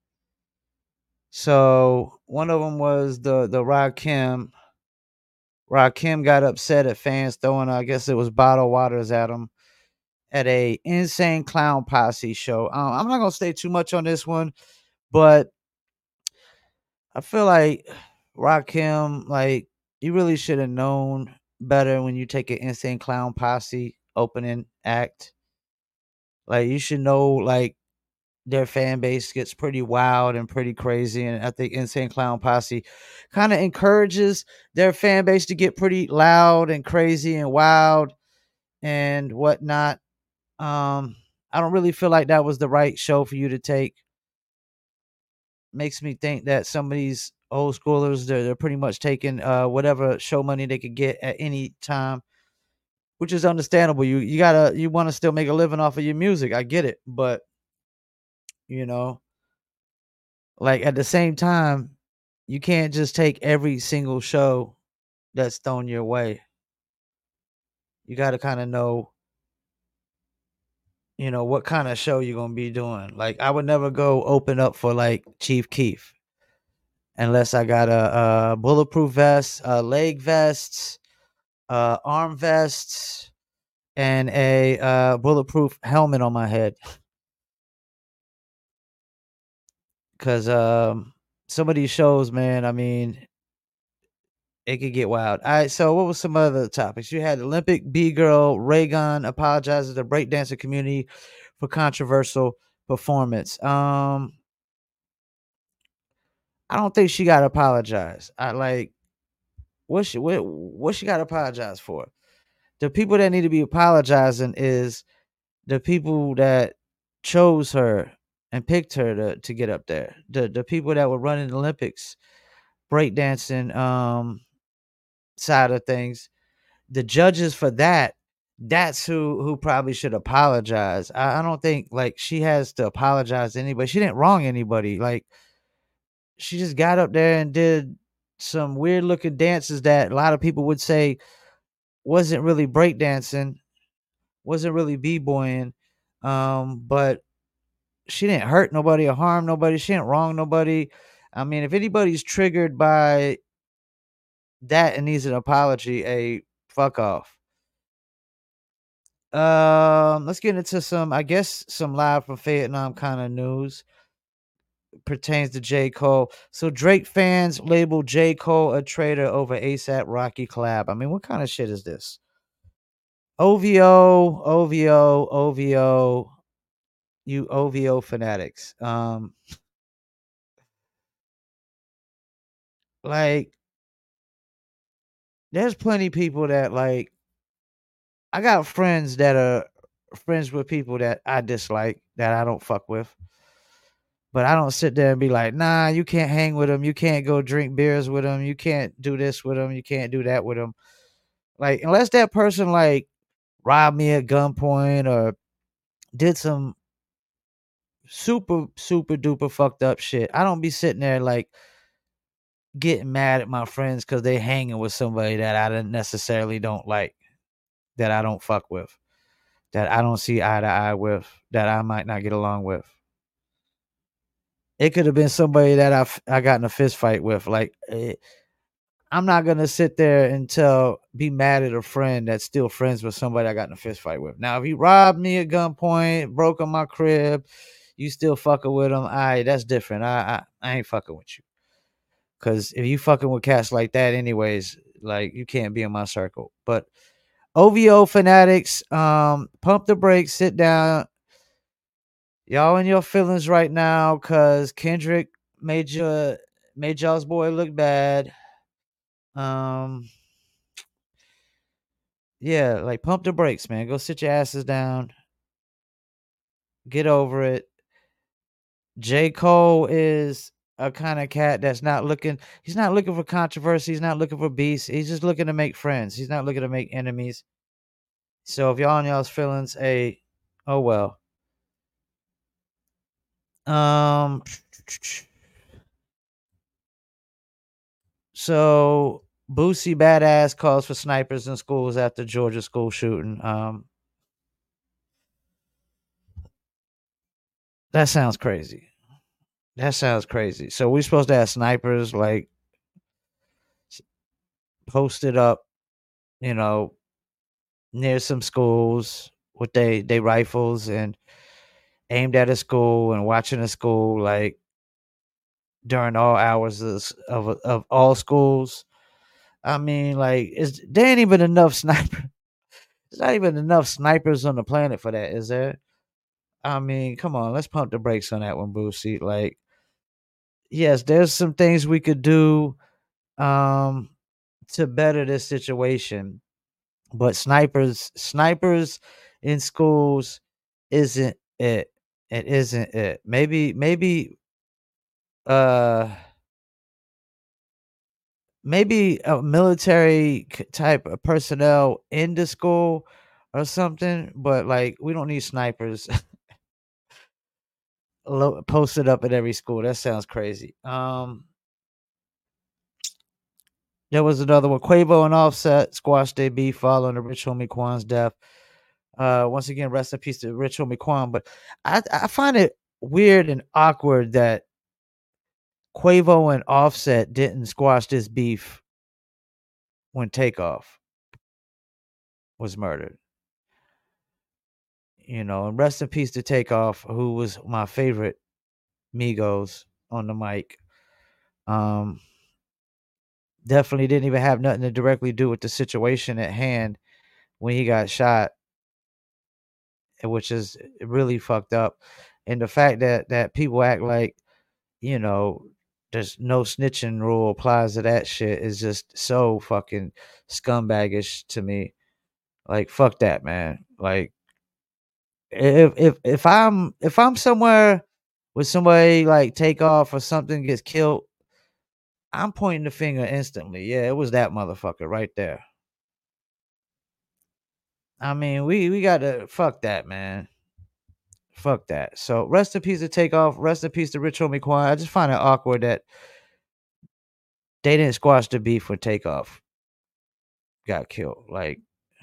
so one of them was the the Rakim. Rakim got upset at fans throwing, I guess it was bottled waters at him at a Insane Clown Posse show. Um, I'm not gonna stay too much on this one, but I feel like Rakim, like, you really should have known better when you take an Insane Clown Posse opening act. Like, you should know, like, their fan base gets pretty wild and pretty crazy, and I think Insane Clown Posse kind of encourages their fan base to get pretty loud and crazy and wild and whatnot. Um, I don't really feel like that was the right show for you to take. Makes me think that some of these old schoolers, they're, they're pretty much taking uh, whatever show money they could get at any time, which is understandable. You you gotta you want to still make a living off of your music. I get it, but you know, like at the same time, you can't just take every single show that's thrown your way. You got to kind of know, you know, what kind of show you're gonna be doing. Like, I would never go open up for like Chief Keef unless I got a, a bulletproof vest, a leg vests, uh, arm vests, and a uh, bulletproof helmet on my head. Because um, some of these shows, man, I mean, it could get wild. All right, so what was some other topics? You had Olympic B-girl Raygun apologizes to the breakdancing community for controversial performance. Um, I don't think she got to apologize. I like what she what, what she got to apologize for. The people that need to be apologizing is the people that chose her and picked her to, to get up there. The the people that were running the Olympics, breakdancing um side of things, the judges for that, that's who who probably should apologize. I, I don't think like she has to apologize to anybody. She didn't wrong anybody. Like she just got up there and did some weird looking dances that a lot of people would say wasn't really breakdancing, wasn't really b-boying. Um, but she didn't hurt nobody or harm nobody. She didn't wrong nobody. I mean, if anybody's triggered by that and needs an apology, a fuck off. Um, let's get into some, I guess, some live from Vietnam kind of news pertains to J. Cole. So Drake fans label J. Cole a traitor over ASAP Rocky collab. I mean, what kind of shit is this? O V O, O V O, O V O, you O V O fanatics. Um, like, there's plenty of people that like. I got friends that are friends with people that I dislike, that I don't fuck with. But I don't sit there and be like, nah, you can't hang with them. You can't go drink beers with them. You can't do this with them. You can't do that with them. Like, unless that person, like, robbed me at gunpoint or did some super, super duper fucked up shit, I don't be sitting there, like, getting mad at my friends because they hanging with somebody that I necessarily don't like, that I don't fuck with, that I don't see eye to eye with, that I might not get along with. It could have been somebody that I I got in a fist fight with. Like, it, I'm not gonna sit there and tell, be mad at a friend that's still friends with somebody I got in a fist fight with. Now, if he robbed me at gunpoint, broke on my crib, you still fucking with him, all right, that's different. I I, I ain't fucking with you. Cause if you fucking with cats like that, anyways, like you can't be in my circle. But O V O fanatics, um, pump the brakes, sit down. Y'all in your feelings right now because Kendrick made your made y'all's boy look bad. Um, yeah, like pump the brakes, man. Go sit your asses down. Get over it. J. Cole is a kind of cat that's not looking. He's not looking for controversy. He's not looking for beefs. He's just looking to make friends. He's not looking to make enemies. So if y'all in y'all's feelings, hey, oh well. Um. So Boosie Badass calls for snipers in schools after Georgia school shooting. Um, that sounds crazy. That sounds crazy. So we're supposed to have snipers like posted up, you know, near some schools with they they rifles and aimed at a school and watching a school like during all hours of of, of all schools. I mean, like, is there ain't even enough sniper. There's not even enough snipers on the planet for that, is there? I mean, come on, let's pump the brakes on that one, Boosie. Like, yes, there's some things we could do um to better this situation. But snipers, snipers in schools isn't it. It isn't it. Maybe, maybe uh maybe a military type of personnel in the school or something, but like we don't need snipers posted up at every school. That sounds crazy. Um There was another one. Quavo and Offset squashed their beef following the Rich Homie Quan's death. Uh, once again, rest in peace to Rich Homie Quan. But I, I find it weird and awkward that Quavo and Offset didn't squash this beef when Takeoff was murdered. You know, and rest in peace to Takeoff, who was my favorite Migos on the mic. Um, definitely didn't even have nothing to directly do with the situation at hand when he got shot, which is really fucked up. And the fact that that people act like, you know, there's no snitching rule applies to that shit is just so fucking scumbaggish to me. Like, fuck that, man. Like, if if if I'm if I'm somewhere with somebody like Takeoff or something gets killed, I'm pointing the finger instantly. Yeah, it was that motherfucker right there. I mean, we we got to fuck that, man. Fuck that. So rest in peace to Takeoff. Rest in peace to Rich Homie Quan. I just find it awkward that they didn't squash the beef when Takeoff got killed. Like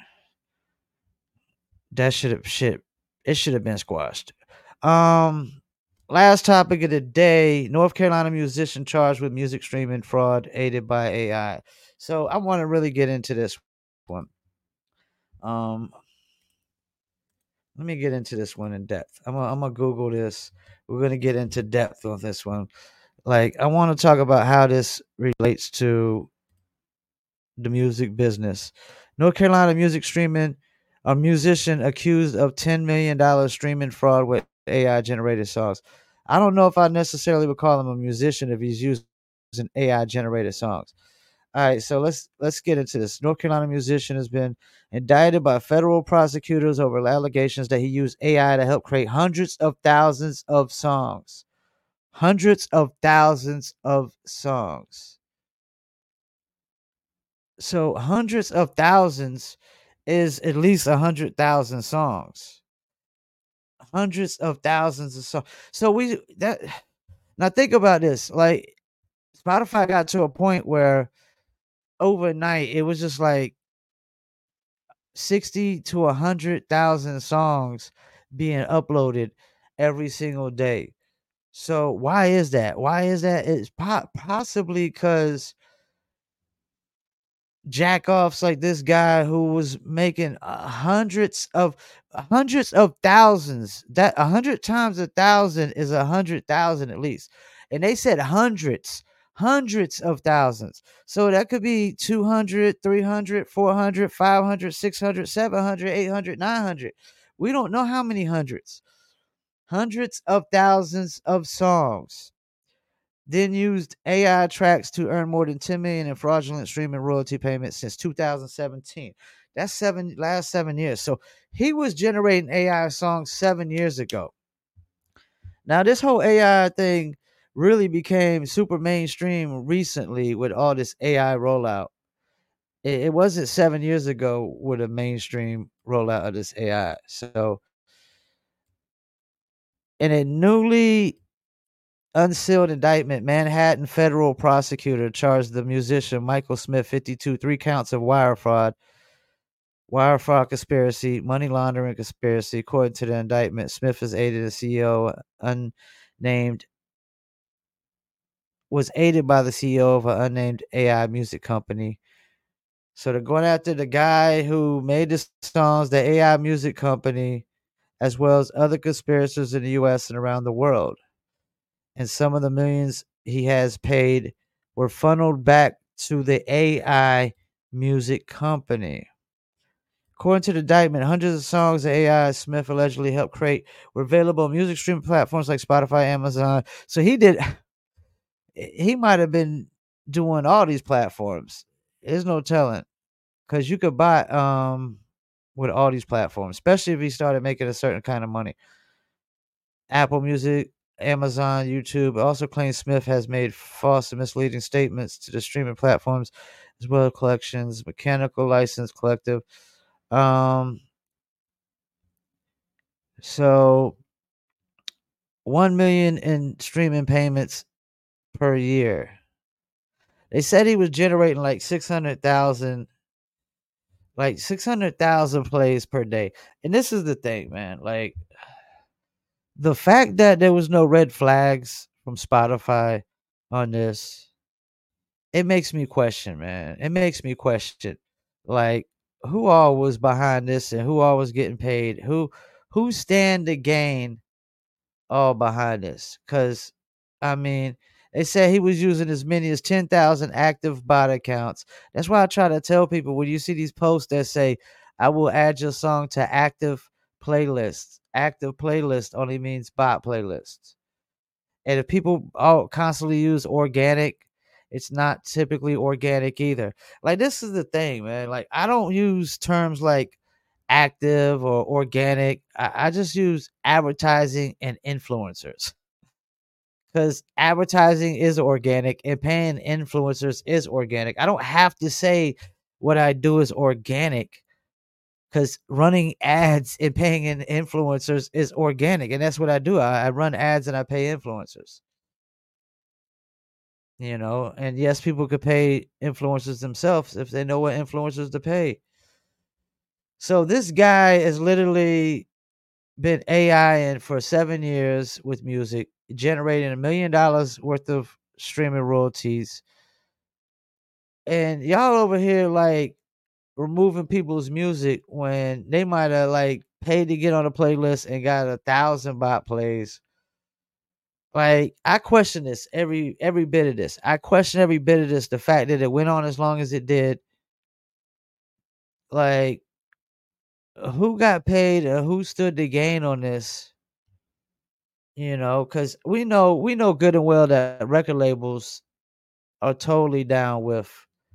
that should have shit. It should have been squashed. Um, last topic of the day: North Carolina musician charged with music streaming fraud aided by A I. So I want to really get into this one. Um, let me get into this one in depth. I'm gonna, I'm gonna Google this. We're gonna get into depth on this one. Like, I want to talk about how this relates to the music business. North Carolina music streaming, a musician accused of ten million dollars streaming fraud with A I generated songs. I don't know if I necessarily would call him a musician if he's using A I generated songs. All right, so let's let's get into this. North Carolina musician has been indicted by federal prosecutors over allegations that he used A I to help create hundreds of thousands of songs. Hundreds of thousands of songs. So hundreds of thousands is at least a hundred thousand songs. Hundreds of thousands of songs. So we that now think about this. Like Spotify got to a point where overnight it was just like sixty to a hundred thousand songs being uploaded every single day. So why is that? Why is that? It's po- possibly because jack offs like this guy who was making uh, hundreds of hundreds of thousands. That a hundred times a thousand is a hundred thousand at least, and they said hundreds hundreds of thousands. So that could be two hundred, three hundred, four hundred, five hundred, six hundred, seven hundred, eight hundred, nine hundred. We don't know how many hundreds. Hundreds of thousands of songs. Then used A I tracks to earn more than ten million in fraudulent streaming royalty payments since two thousand seventeen. That's seven last seven years. So he was generating A I songs seven years ago. Now this whole A I thing really became super mainstream recently with all this A I rollout. It, it wasn't seven years ago with a mainstream rollout of this A I. So in a newly unsealed indictment, Manhattan federal prosecutor charged the musician Michael Smith, fifty-two, three counts of wire fraud, wire fraud conspiracy, money laundering conspiracy. According to the indictment, Smith is aided the C E O, unnamed, was aided by the C E O of an unnamed A I music company. So they're going after the guy who made the songs, the A I music company, as well as other conspirators in the U S and around the world. And some of the millions he has paid were funneled back to the A I music company. According to the indictment, hundreds of songs that A I Smith allegedly helped create were available on music streaming platforms like Spotify, Amazon. So he did, he might have been doing all these platforms. There's no telling, because you could buy um with all these platforms, especially if he started making a certain kind of money. Apple Music, Amazon, YouTube. It also claims Smith has made false and misleading statements to the streaming platforms, as well as collections, mechanical license collective. Um, so one million in streaming payments per year. They said he was generating like six hundred thousand, like six hundred thousand plays per day. And this is the thing, man. Like the fact that there was no red flags from Spotify on this, it makes me question, man. It makes me question, like, who all was behind this and who all was getting paid? Who who stand to gain all behind this? Because, I mean, they said he was using as many as ten thousand active bot accounts. That's why I try to tell people when you see these posts that say, I will add your song to active playlists. Active playlist only means bot playlists. And if people all constantly use organic, it's not typically organic either. Like, this is the thing, man. Like, I don't use terms like active or organic. I, I just use advertising and influencers, because advertising is organic and paying influencers is organic. I don't have to say what I do is organic, because running ads and paying in influencers is organic, and that's what I do. I, I run ads and I pay influencers. You know, and yes, people could pay influencers themselves if they know what influencers to pay. So this guy has literally been AIing for seven years with music, generating a million dollars worth of streaming royalties. And y'all over here like removing people's music when they might have like paid to get on a playlist and got a thousand bot plays. Like, I question this every every bit of this. I question every bit of this. The fact that it went on as long as it did. Like, who got paid or who stood to gain on this? You know, because we know we know good and well that record labels are totally down with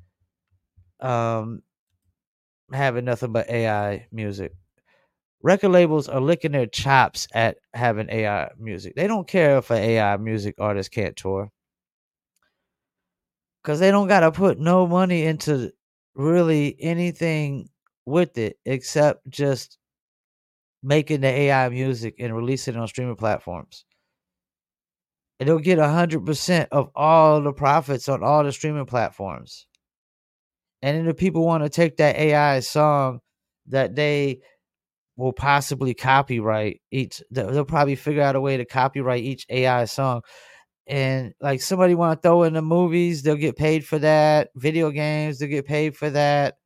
um having nothing but A I music. Record labels are licking their chops at having A I music. They don't care if an A I music artist can't tour, because they don't got to put no money into really anything with it except just making the A I music and releasing it on streaming platforms. And they'll get one hundred percent of all the profits on all the streaming platforms. And then if people want to take that A I song that they will possibly copyright each, they'll probably figure out a way to copyright each A I song. And like somebody want to throw in the movies, they'll get paid for that. Video games, they'll get paid for that.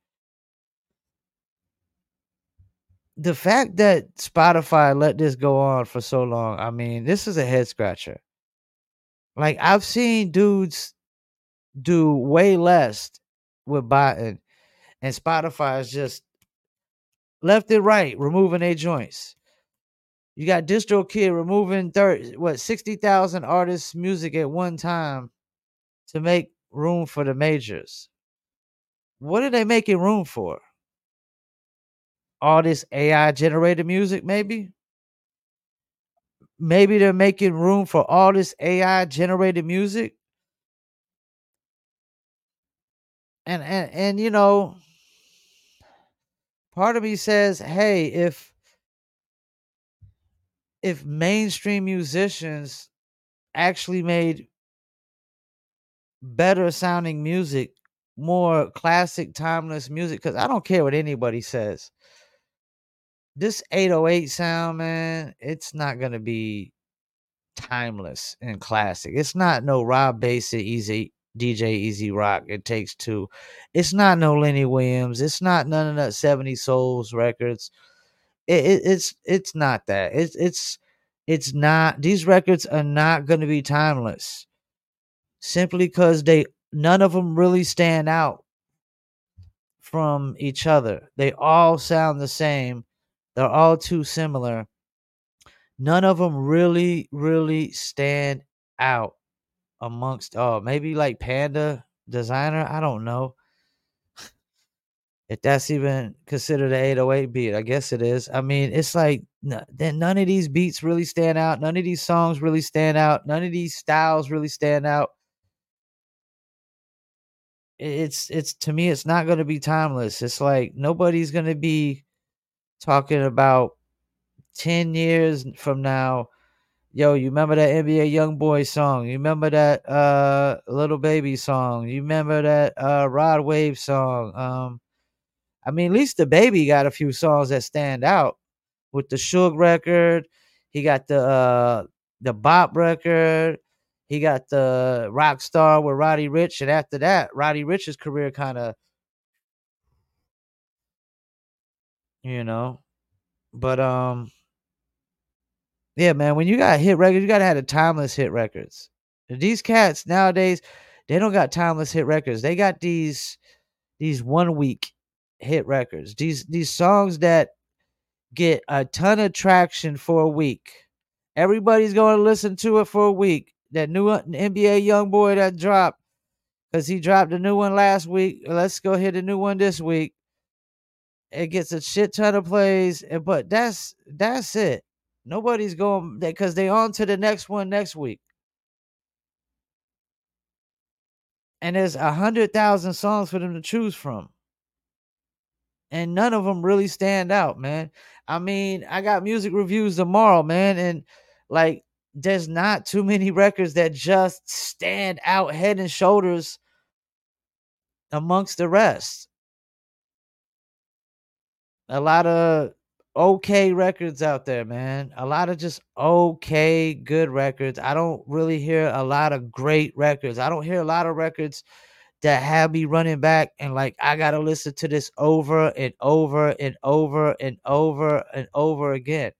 The fact that Spotify let this go on for so long, I mean, this is a head scratcher. Like, I've seen dudes do way less with botting, and Spotify is just left and right removing their joints. You got DistroKid removing thirty, what sixty thousand artists' music at one time to make room for the majors. What are they making room for? All this A I generated music, maybe? Maybe they're making room for all this A I generated music. And and and you know, part of me says, hey, if if mainstream musicians actually made better sounding music, more classic, timeless music, because I don't care what anybody says. This eight oh eight sound, man, it's not gonna be timeless and classic. It's not no Rob Basic, Easy D J Easy Rock. It Takes Two. It's not no Lenny Williams. It's not none of that seventy Souls records. It, it, it's it's not that. It's it's it's not. These records are not going to be timeless, simply because they none of them really stand out from each other. They all sound the same. They're all too similar. None of them really, really stand out amongst, oh, maybe like Panda Designer. I don't know if that's even considered an eight oh eight beat. I guess it is. I mean, it's like n- none of these beats really stand out. None of these songs really stand out. None of these styles really stand out. It's, it's to me, it's not going to be timeless. It's like nobody's going to be talking about ten years from now. Yo, you remember that N B A YoungBoy song? You remember that uh Little Baby song? You remember that uh Rod Wave song? Um, I mean, at least the Baby got a few songs that stand out. With the Suge record, he got the uh the Bop record, he got the Rockstar with Roddy Ricch, and after that, Roddy Ricch's career kind of, you know, but um. Yeah, man, when you got hit records, you gotta have the timeless hit records. These cats nowadays, they don't got timeless hit records. They got these these one week hit records. These these songs that get a ton of traction for a week. Everybody's going to listen to it for a week. That new N B A YoungBoy that dropped, because he dropped a new one last week. Let's go hit a new one this week. it gets a shit ton of plays, but that's that's it. Nobody's going because they on to the next one next week. And there's a hundred thousand songs for them to choose from. And none of them really stand out, man. I mean, I got music reviews tomorrow, man. And like, there's not too many records that just stand out head and shoulders amongst the rest. A lot of okay records out there, man. A lot of just okay, good records. I don't really hear a lot of great records. I don't hear a lot of records that have me running back and like, I got to listen to this over and over and over and over and over again.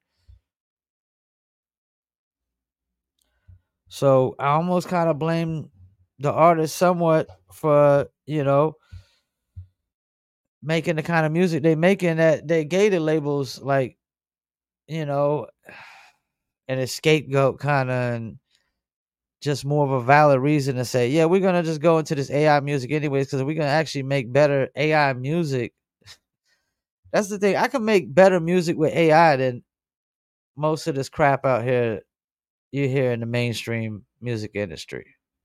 So I almost kind of blame the artist somewhat for, you know, making the kind of music they making that they gave the labels like, you know, an scapegoat kind of, and just more of a valid reason to say, yeah, we're going to just go into this A I music anyways, because we're going to actually make better A I music. That's the thing. I can make better music with A I than most of this crap out here you hear in the mainstream music industry.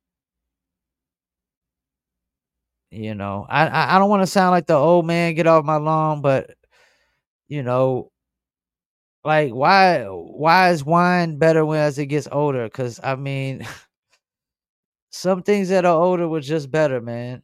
You know, I I, I don't want to sound like the old man, get off my lawn, but you know, like why why is wine better when as it gets older? Because I mean, some things that are older were just better, man.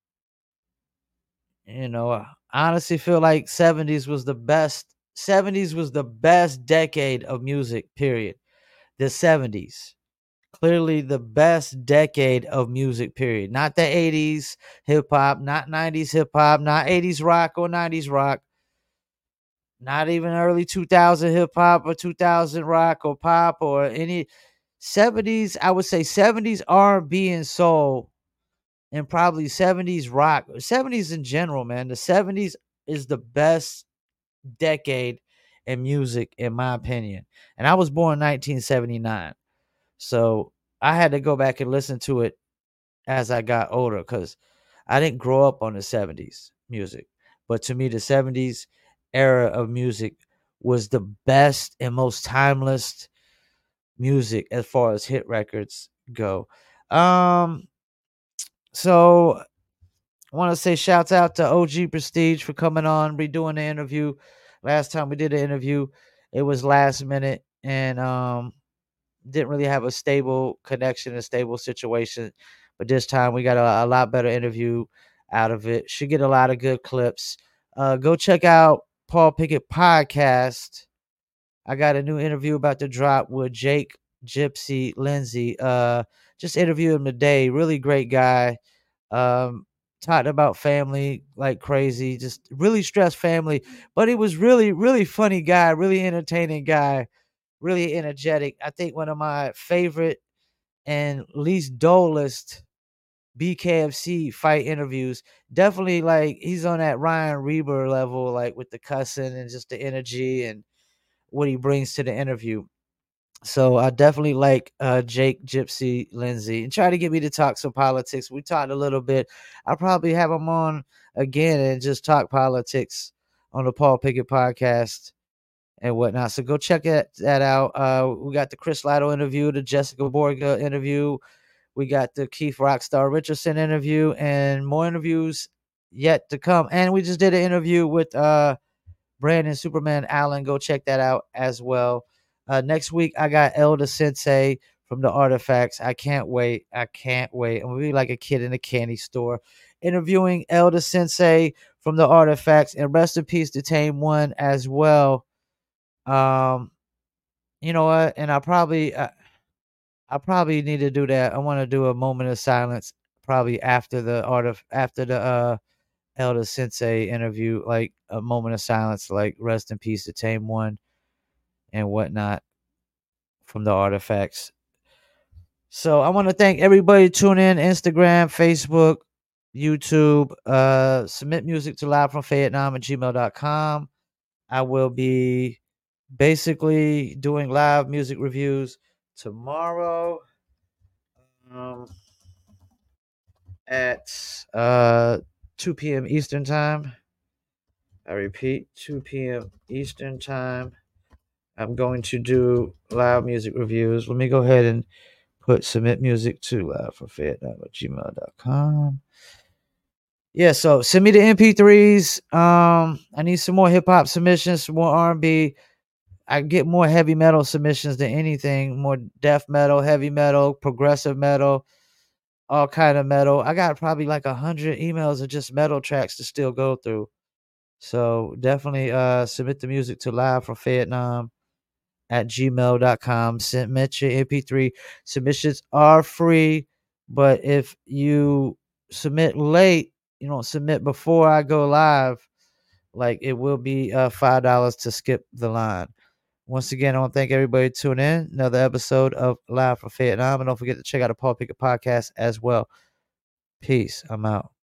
You know, I honestly feel like seventies was the best. seventies was the best decade of music, period. The seventies. Clearly the best decade of music, period. Not the eighties hip hop, not nineties hip hop, not eighties rock or nineties rock. Not even early two thousand hip hop or two thousand rock or pop or any seventies. I would say seventies R and B and soul, and probably seventies rock, seventies in general, man. The seventies is the best decade in music, in my opinion. And I was born in nineteen seventy-nine. So I had to go back and listen to it as I got older because I didn't grow up on the seventies music. But to me, the seventies era of music was the best and most timeless music as far as hit records go. Um, so I want to say shouts out to O G Prestige for coming on, redoing the interview. Last time we did an interview, it was last minute and um didn't really have a stable connection, a stable situation. But this time we got a, a lot better interview out of it. Should get a lot of good clips. Uh, go check out Paul Pickett Podcast. I got a new interview about to drop with Jake Gypsy Lindsay. Uh, just interviewed him today. Really great guy. Um, talked about family like crazy. Just really stressed family. But he was really, really funny guy. Really entertaining guy. Really energetic. I think one of my favorite and least dullest B K F C fight interviews. Definitely like he's on that Ryan Reber level, like with the cussing and just the energy and what he brings to the interview. So I definitely like uh, Jake Gypsy Lindsay and try to get me to talk some politics. We talked a little bit. I'll probably have him on again and just talk politics on the Paul Pickett Podcast and whatnot. So go check that, that out. Uh, we got the Chris Lytle interview, the Jessica Borga interview. We got the Keith Rockstar Richardson interview and more interviews yet to come. And we just did an interview with uh, Brandon Superman Allen. Go check that out as well. Uh, next week, I got Elder Sensei from the Artifacts. I can't wait. I can't wait. I'm going to be like a kid in a candy store interviewing Elder Sensei from the Artifacts. And rest in peace to Tame One as well. Um, you know what? And I probably, uh, I probably need to do that. I want to do a moment of silence, probably after the art of after the uh, Elder Sensei interview, like a moment of silence, like rest in peace to Tame One and whatnot from the Artifacts. So I want to thank everybody tuning in, Instagram, Facebook, YouTube. Uh, submit music to live from Vietnam at gmail dot com. I will be basically doing live music reviews tomorrow um, at uh, two p.m. Eastern time. I repeat, two p.m. Eastern time. I'm going to do live music reviews. Let me go ahead and put submit music to live for Vietnam at gmail dot com. Yeah, so send me the M P threes. Um, I need some more hip hop submissions, some more R and B. I get more heavy metal submissions than anything, more death metal, heavy metal, progressive metal, all kind of metal. I got probably like a hundred emails of just metal tracks to still go through. So definitely uh, submit the music to live from Vietnam at gmail dot com. Submit your M P three. Submissions are free, but if you submit late, you don't submit before I go live, like it will be uh, five dollars to skip the line. Once again, I want to thank everybody tuning in. Another episode of Live from Vietnam. And don't forget to check out the Paul Pickett podcast as well. Peace. I'm out.